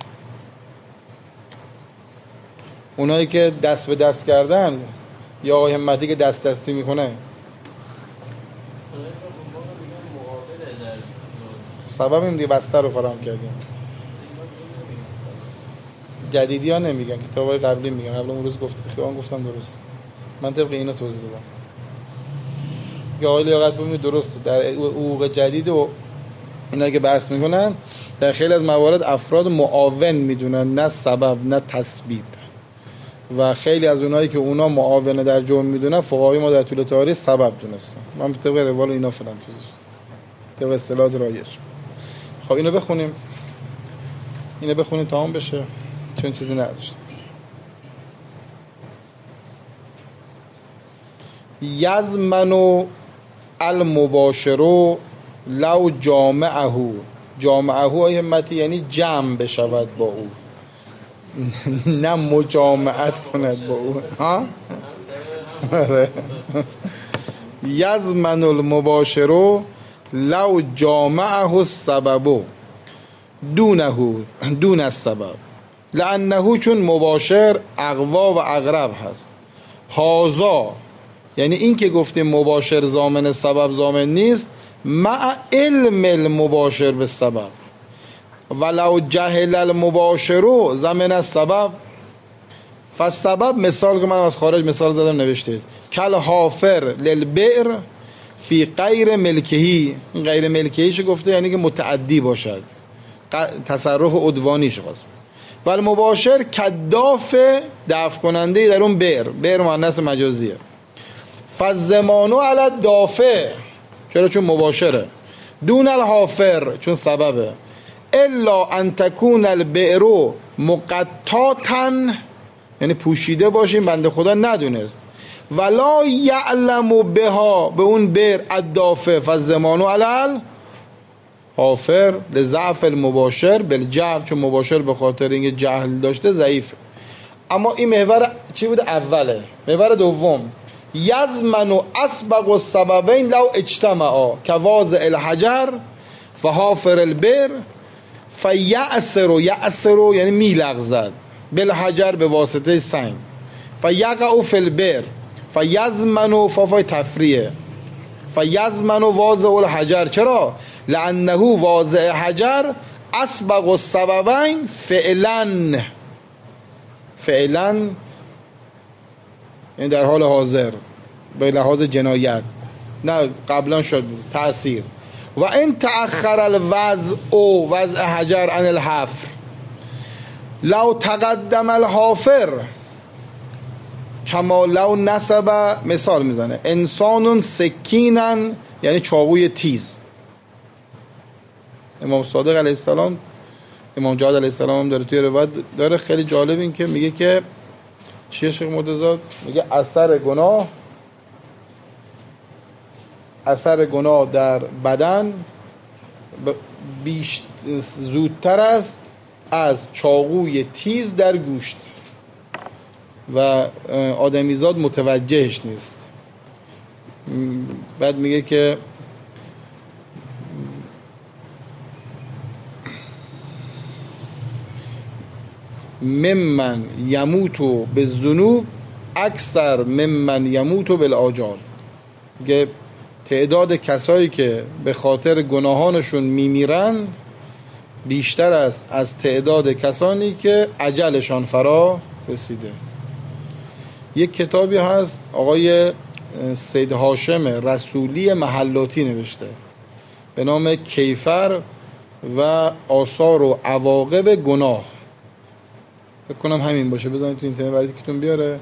اونایی که دست به دست کردن یا آقای همتی که دست دستی میکنه؟ سببیم دیگه، بستر رو فراهم کردیم. جدیدی ها نمیگن، کتابای قبلی میگن. قبل اون روز گفتم درست. من طبق اینا توضیح دادم. که آقای لیاقت ببینید درست در حقوق جدید و اینا که بحث میکنن در خیلی از موارد افراد معاون میدونن، نه سبب نه تسبیب. و خیلی از اونایی که اونا معاون در جرم میدونن فقهای ما در طول تاریخ سبب دونستن. من طبق روال اینا فلان توضیح دادم، طبق اصطلاح رایج. خب اینو بخونیم. اینو بخونید تمام بشه چون چیزی نداشت. یزمن المباشر لو جامعه، جامعه ای همتی یعنی جمع بشود با او، نه مجامعت کند با او. ها یزمن المباشر لو جامعه السبب دون السبب، لانه چون مباشر اقوا و اقرب هست. هازا یعنی این که گفتیم مباشر ضامن سبب ضامن نیست، مع علم المباشر به سبب. ولو جهل المباشر ضمن السبب، فالسبب مثال که من از خارج مثال زدم نوشته کل حافر للبئر فی غیر ملکهی، غیر ملکهیش گفته یعنی که متعدی باشد، تصرف عدوانیش خواست. و المباشر کداف دفع کننده در اون بئر مؤنث مجازیه. فالزمانو علی الدافع، چرا؟ چون مباشره. دون الحافر، چون سببه. الا ان تکون البئر مقطعا، یعنی پوشیده باشیم بنده خدا ندونست. ولا یعلم بها، به اون بئر الدافع. فالزمانو علی الحافر لضعف المباشر بالجهل، چون مباشر به خاطر اینکه جهل داشته ضعیفه. اما این محور چی بوده؟ اوله. محور دوم یزمن اسبق السببین لو اجتمعا کواضع الحجر فحافر البئر فیعصر، یعصر یعنی میلغزد، بالحجر به واسطه سنگ، فیقع فی البئر فیزمن فافای تفریه، فیزمن واضع الحجر. چرا؟ لانه واضع حجر اسبق السببین فعلا، فعلا یعنی در حال حاضر به لحاظ جنایت، نه قبلا شد تأثیر. و این تأخر الوضع او وضع حجر عن الحفر لو تقدم الحافر کما لو نسب، مثال میزنه انسان سکینن یعنی چاقوی تیز. امام صادق علیه السلام، امام جواد علیه السلام هم داره توی روایت داره خیلی جالب این که میگه که چیه شیخ مرتضی؟ میگه اثر گناه در بدن زودتر است از چاقوی تیز در گوشت و آدمیزاد متوجهش نیست. بعد میگه که ممن یموتو بالذنوب اکثر ممن یموتو بالآجال، میگه تعداد کسایی که به خاطر گناهانشون میمیرن بیشتر است از تعداد کسانی که اجلشان فرا رسیده. یک کتابی هست آقای سید هاشم رسولی محلاتی نوشته به نام کیفر و آثار و عواقب گناه، فکر کنم همین باشه، بزنید تو اینترنت برای کتون بیاره.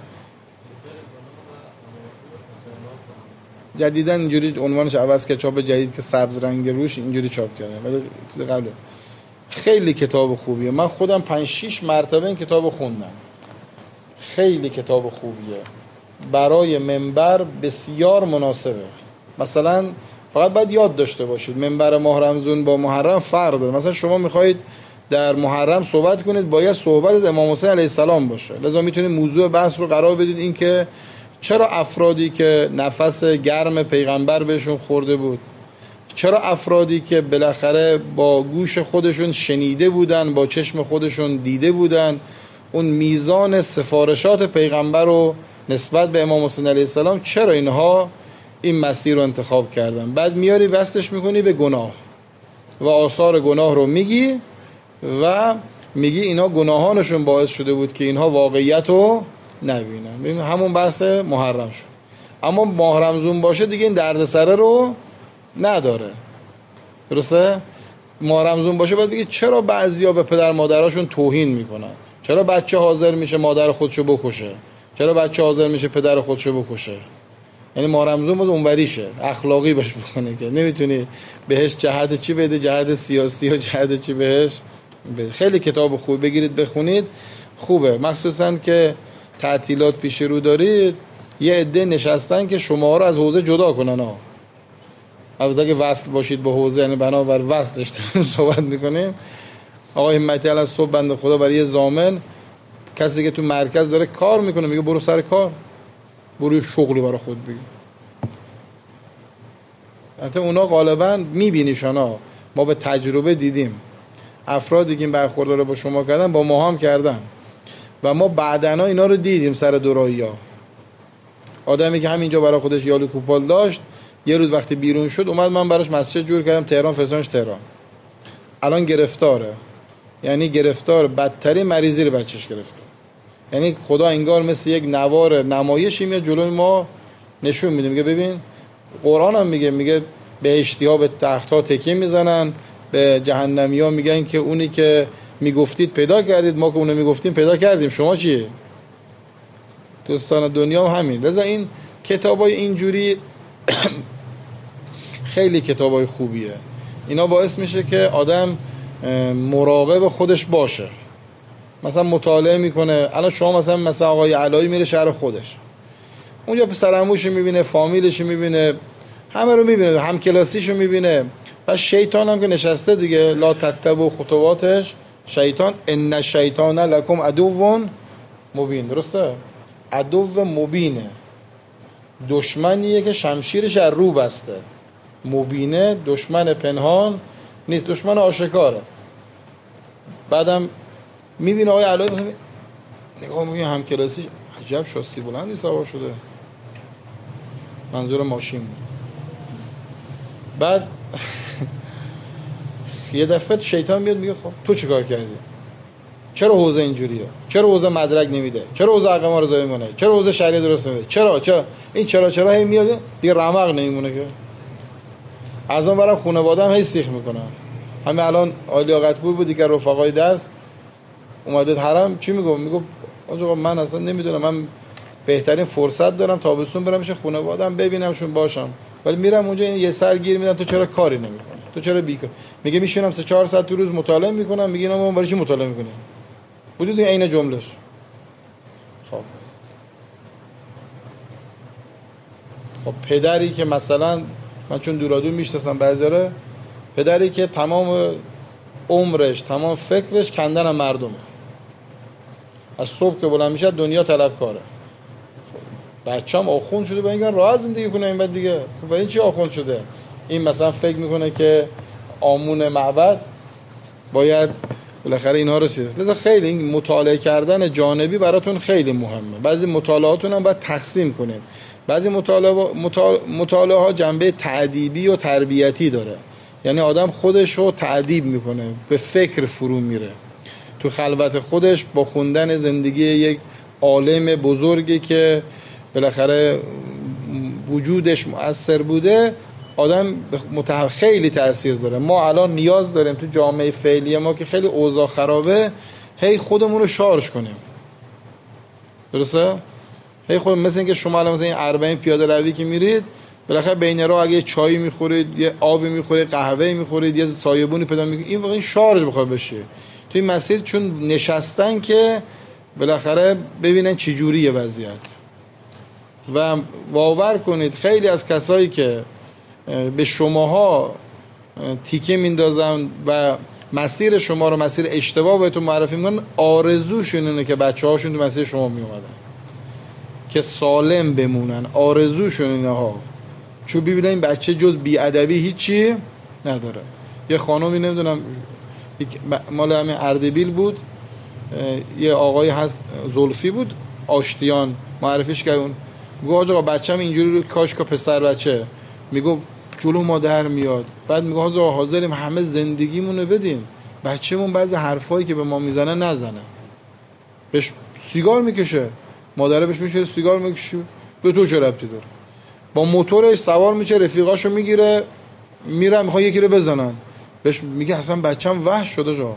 جدیدن اینجوری عنوانش عوض کرد، چاپ جدید که سبز رنگ روش اینجوری چاپ کردن، ولی چیز قبله. خیلی کتاب خوبیه، من خودم 5-6 مرتبه این کتابو خوندم. خیلی کتاب خوبیه، برای منبر بسیار مناسبه. مثلا فقط باید یاد داشته باشید منبر ماه رمضان با محرم فرق داره. مثلا شما میخواید در محرم صحبت کنید، باید صحبت از امام حسین علیه السلام باشه، لذا میتونید موضوع بحث رو قرار بدید این که چرا افرادی که نفس گرم پیغمبر بهشون خورده بود، چرا افرادی که بالاخره با گوش خودشون شنیده بودن، با چشم خودشون دیده بودن، اون میزان سفارشات پیغمبر رو نسبت به امام حسین علیه السلام، چرا اینها این مسیر رو انتخاب کردن. بعد میاری وستش میکنی به گناه و آثار گناه رو میگی و میگی اینا گناهانشون باعث شده بود که اینها واقعیت رو نبینن. ببین همون بحث محرم شد. اما ماه رمضان باشه دیگه این دردسره رو نداره، درسته؟ ماه رمضان باشه باید بگی چرا بعضیا به پدر مادراشون توهین میکنن، چرا بچه حاضر میشه مادر خودشو بکشه، چرا بچه حاضر میشه پدر خودشو بکشه. یعنی ماه رمضان باید اونوریشه، اخلاقی بهش بکنه که نمیتونی بهش جهت چی بده، جهت سیاسی و جهت چی بهش خیلی کتاب خوب بگیرید بخونید، خوبه. مخصوصا که تعطیلات پیش رو دارید، یه عده نشستن که شما رو از حوزه جدا کنن ها. البته که وصل باشید به حوزه، یعنی بنابر وصلش صحبت میکنیم. آقا همتی الان صبح بنده خدا برای یه ضامن، کسی که تو مرکز داره کار میکنه، میگه برو سر کار، برو شغلی برای خود بگیر. حتی اونا غالبا میبینیشان ها، ما به تجربه دیدیم افرادی که این برخورد رو با شما کردن با ما هم کردن و ما بعدنا اینا رو دیدیم سر دورایی ها. آدمی که همینجا برای خودش یالو کوپال داشت، یه روز وقتی بیرون شد اومد من براش مسجد جور کردم تهران، فرستادمش تهران. الان گرفتاره، یعنی گرفتار بدترین مریضی رو بچش گرفته. یعنی خدا انگار مثل یک نوار نمایشی میاد جلوی ما نشون میده، میگه ببین قرآن هم میگه بهشتی‌ها به تخت‌ها تکیه میزنن، به جهنمی‌ها میگن که اونی که میگفتید پیدا کردید، ما که اونو میگفتیم پیدا کردیم، شما چیه؟ دوستان دنیا هم همین. لذا این کتابای اینجوری خیلی کتابای خوبیه. اینا باعث میشه که آدم مراقب خودش باشه. مثلا مطالعه میکنه. الان شما مثلا آقای علایی میره شهر خودش، اونجا پسر عموش میبینه، فامیلش میبینه، همه رو میبینه، هم کلاسیشو میبینه. و شیطان هم که نشسته دیگه، لا تتبعوا خطواتش شیطان ان الشیطان لکم عدو مبین. درسته؟ عدو مبینه، دشمنیه که شمشیرش از رو بسته. مبینه دشمن پنهان نیست، دشمن آشکاره. بعدم میبینه آقای علایی مثلا نگاه میکنه هم کلاسیش، عجب شاسی بلندی سوار شده، منظور ماشین بود. بعد یه دفعه شیطان میاد میگه خب تو چیکار کردی؟ چرا حوزه اینجوریه؟ چرا حوزه مدرک نمیده؟ چرا حوزه اقامه رو ضایع میکنه؟ چرا حوزه شریعه درست نمیده؟ چرا این چرا هی میاد دیگه رمق نمیمونه که. از اون برم خانواده هم هی سیخ میکنن. همین الان لیاقت پور بود دیگه، رفقای درس اومده حرم، چی میگه آقا من اصلا نمیدونم، من بهترین فرصت دارم تابستون برم میشه خانواده‌ام ببینمشون باشم، ولی میرم اونجا این یه سر گیر میدن تو چرا کاری نمیکنی؟ تو چرا بیکار؟ میگه میشینم 3-4 ساعت تو روز مطالعه میکنم. میگه اینا برای چی مطالعه میکنی؟ بودید عین جملهش. خب پدری که مثلا من چون دورادور میشناسم بعضیاره، پدری که تمام عمرش تمام فکرش کندن مردمه، از صبح که بلند میشه دنیا طلبکاره. بچه‌م آخوند شده، باید این راحت زندگی کنه این بعد دیگه. برای این چی آخوند شده؟ این مثلا فکر میکنه که آمون معبد باید بالاخره اینها رو چیز. لذا خیلی این مطالعه کردن جانبی براتون خیلی مهمه. بعضی مطالعاتون هم باید تقسیم کنید. بعضی مطالعه ها جنبه تأدیبی و تربیتی داره، یعنی آدم خودش رو تأدیب میکنه، به فکر فرو میره تو خلوت خودش با خوندن زندگی یک عالم بزرگی که بالاخره وجودش مؤثر بوده. آدم خیلی تأثیر داره. ما الان نیاز داریم تو جامعه فعلی ما که خیلی اوضاع خرابه، هی خودمون رو شارژ کنیم. درسته؟ هی خود مثل اینکه شما الان مثلا این 40 پیاده روی که میرید، بالاخره بین راه اگه چایی میخورید، یه آبی میخورید، قهوه‌ای میخورید، یه سایبونی پیدا میکنید، این واقعا شارژ بخواد بشه تو این مسیر، چون نشستن که بالاخره ببینن چه جوریه وضعیت. و باور کنید خیلی از کسایی که به شماها تیکه میندازن و مسیر شما رو مسیر اشتباه بهتون معرفی میکنن، آرزوشون اینه که بچه‌هاشون تو مسیر شما میومدن که سالم بمونن. آرزوشون اینه ها، چون ببینن این بچه جز بی‌ادبی هیچی نداره. یه خانومی نمیدونم مال همین اردبیل بود، یه آقای هست زلفی بود، آشتیان معرفیش کرد. اون گفت آقا بچه‌م اینجوری رو کاش که پسر بچه، میگه جلو ما در میاد. بعد میگه حاضریم همه زندگیمون رو بدیم، بچه‌مون بعضی حرفایی که به ما میزنه نزنه. بهش سیگار میکشه، مادره بهش میشه سیگار میکشه، به تو چه ربطی داره؟ با موتورش سوار میشه، رفیقاشو میگیره میره میخواد یکی رو بزنن، بهش میگه اصلا بچه‌م وحش شده جا.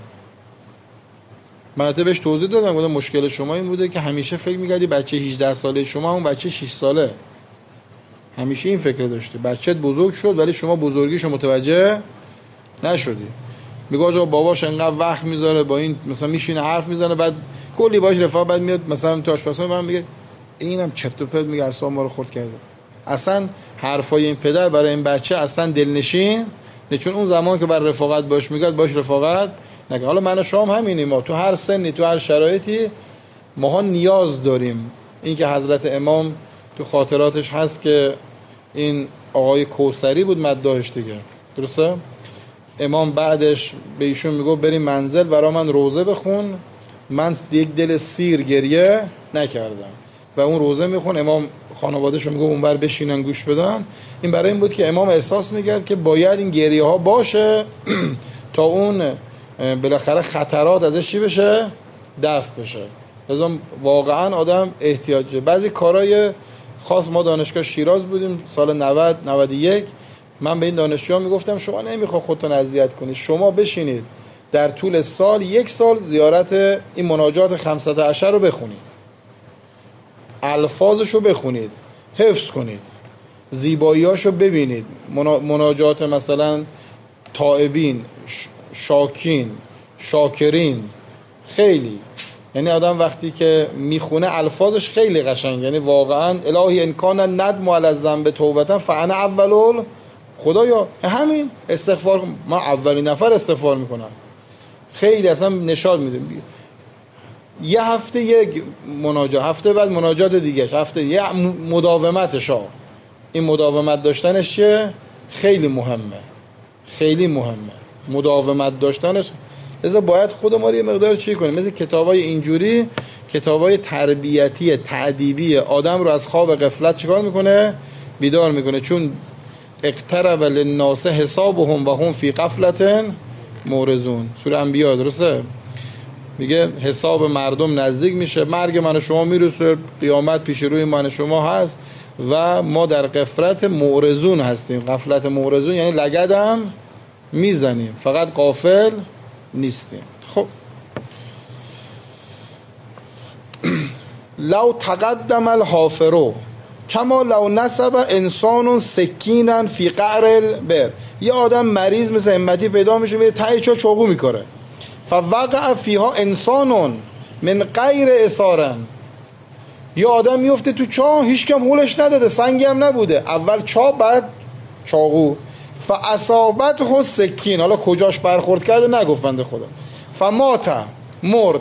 من بهش توضیح دادم، گفتم مشکل شما این بوده که همیشه فکر می‌کردی بچه 18 ساله شما اون بچه 6 ساله، همیشه این فکر داشته. بچه‌ت بزرگ شد ولی شما بزرگیشو متوجه نشدی. میگه آقا باباش انقدر وقت میذاره با این مثلا میشینه حرف میزنه، بعد کلی باش رفاقت، بعد میاد مثلا تو آشپزخونه من میگه اینم چرت و پرت میگه، اصلا ما رو خرد کرده. اصلا حرفای این پدر برای این بچه اصلا دلنشین نه، چون اون زمان که بر رفاقت باش میگه باش رفاقت نکنه. حالا من و شما هم همینیم، ما تو هر سنی تو هر شرایطی ماها نیاز داریم. این که حضرت امام تو خاطراتش هست که این آقای کوثری بود مداحش دیگه، درسته؟ امام بعدش به ایشون میگه بریم منزل برا من روزه بخون، من یک دل سیر گریه نکردم و اون روزه میخون. امام خانواده‌شو میگه اونور بشینن گوش بدن. این برای این بود که امام احساس میکرد که باید این گریه ها باشه تا اون بالاخره خطرات ازش چی بشه؟ دفع بشه. لذا واقعا آدم احتیاج داره. بعضی کارهای خاص، ما دانشگاه شیراز بودیم سال 90-91، من به این دانشجوها میگفتم شما نمیخواد خودتون اذیت کنید، شما بشینید در طول سال 1 سال زیارت این مناجات 510 رو بخونید، الفاظشو بخونید، حفظ کنید، زیباییاشو ببینید. مناجات مثلا تائبین، شاکین، شاکرین، خیلی یعنی آدم وقتی که میخونه الفاظش خیلی قشنگ، یعنی واقعا الهی انکان ندم علی الذنب توبتا فانا اولول، خدایا همین استغفار، ما اولین نفر استغفار میکنم. خیلی اصلا نشاط میده. یه هفته یک مناجات، هفته بعد مناجات دیگه، هفته یه مداومتش ها. این مداومت داشتنش چیه؟ خیلی مهمه، خیلی مهمه مداومت داشتنش. لذا باید خود ما رو یه مقدار چی کنیم، مثل کتابای اینجوری، کتابای تربیتی تأدیبی آدم رو از خواب غفلت چیکار میکنه؟ بیدار میکنه. چون اقترب للناس حسابهم و هم فی غفلة معرضون، سوره انبیاء، درسته؟ میگه حساب مردم نزدیک میشه، مرگ من و شما میرسه، قیامت پیش روی من و شما هست و ما در غفلت معرضون هستیم. غفلت معرضون یعنی لگدم میزنیم، فقط غافل نیستیم. خب لو تقدم الحافرو کما لو نصب انسان سکینا فی قعر البئر، یه آدم مریض مثل همتی پیدا میشه میره ته چاه چاقو میکنه، فوقع فیها انسان من غیر اثارن، یه آدم میفته تو چاه هیچ کم هولش نداده، سنگی هم نبوده، اول چاه بعد چاقو، فاصابته سکین، حالا کجاش برخورد کرده نگفت بنده خدا، فمات، مرد،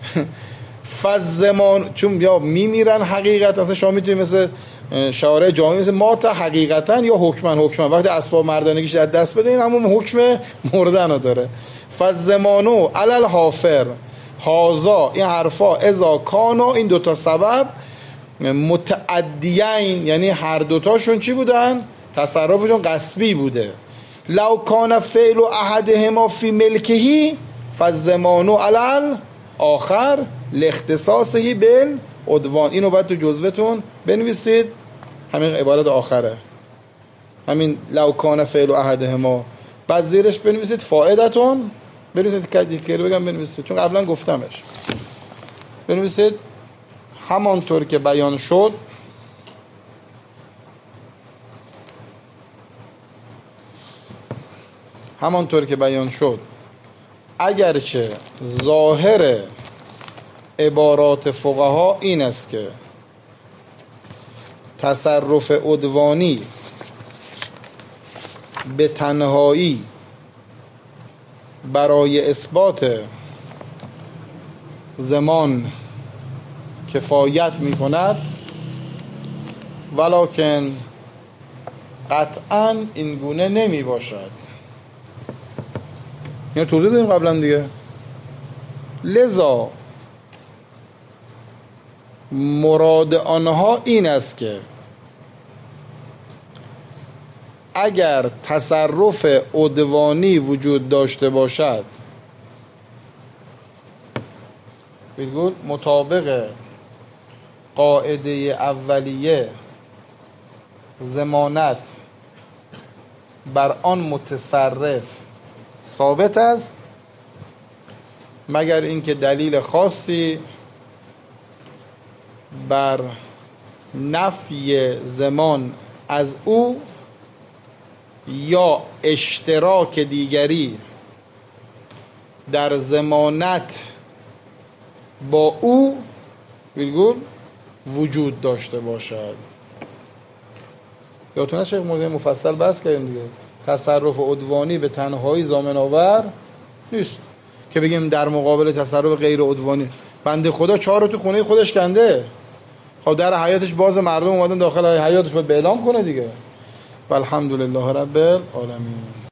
فزمان، چون یا میمیرن حقیقت، اصلا شما میتونید مثل شارع جامعه مثل مات حقیقتا یا حکمن، وقتی اسباب مردانگیش از دست بده این همون حکم مردن رو داره. فزمانو علل حافر هازا، این حرفا ازا کانو، این دوتا سبب متعدیین، یعنی هر دوتاشون چی بودن؟ تصرفشون غصبی بوده. لو کان فعل احدهما فی ملکهی فزمانو علل آخر لاختصاصه بالعدوان. اینو باید تو جزوتون بنویسید، همین عبارت آخره، همین لو کان فعل احدهما، بعد زیرش بنویسید فائدتون، بنویسید که بگم بنویسید چون قبلا گفتمش، بنویسید همانطور که بیان شد اگرچه ظاهر عبارات فقها این است که تصرف عدوانی به تنهایی برای اثبات زمان کفایت می کند، ولکن قطعاً این گونه نمی باشد. یعنی توضیح دادیم قبلا دیگه. لذا مراد آنها این است که اگر تصرف عدوانی وجود داشته باشد بگول مطابق قاعده اولیه ضمانت بر آن متصرف ثابت است، مگر اینکه دلیل خاصی بر نفی ضمان از او یا اشتراک دیگری در ضمانت با او ویرگول وجود داشته باشد. یادتونه شیخ موضوع مفصل بحث کردیم دیگه. تصرف عدوانی به تنهایی ضامن آور نیست که بگیم در مقابل تصرف غیر عدوانی. بنده خدا 4 رو تو خونه خودش کنده، خب در حیاتش باز مردم اومدن داخل حیاتش باید به اعلام کنه دیگه. والحمدلله رب العالمین.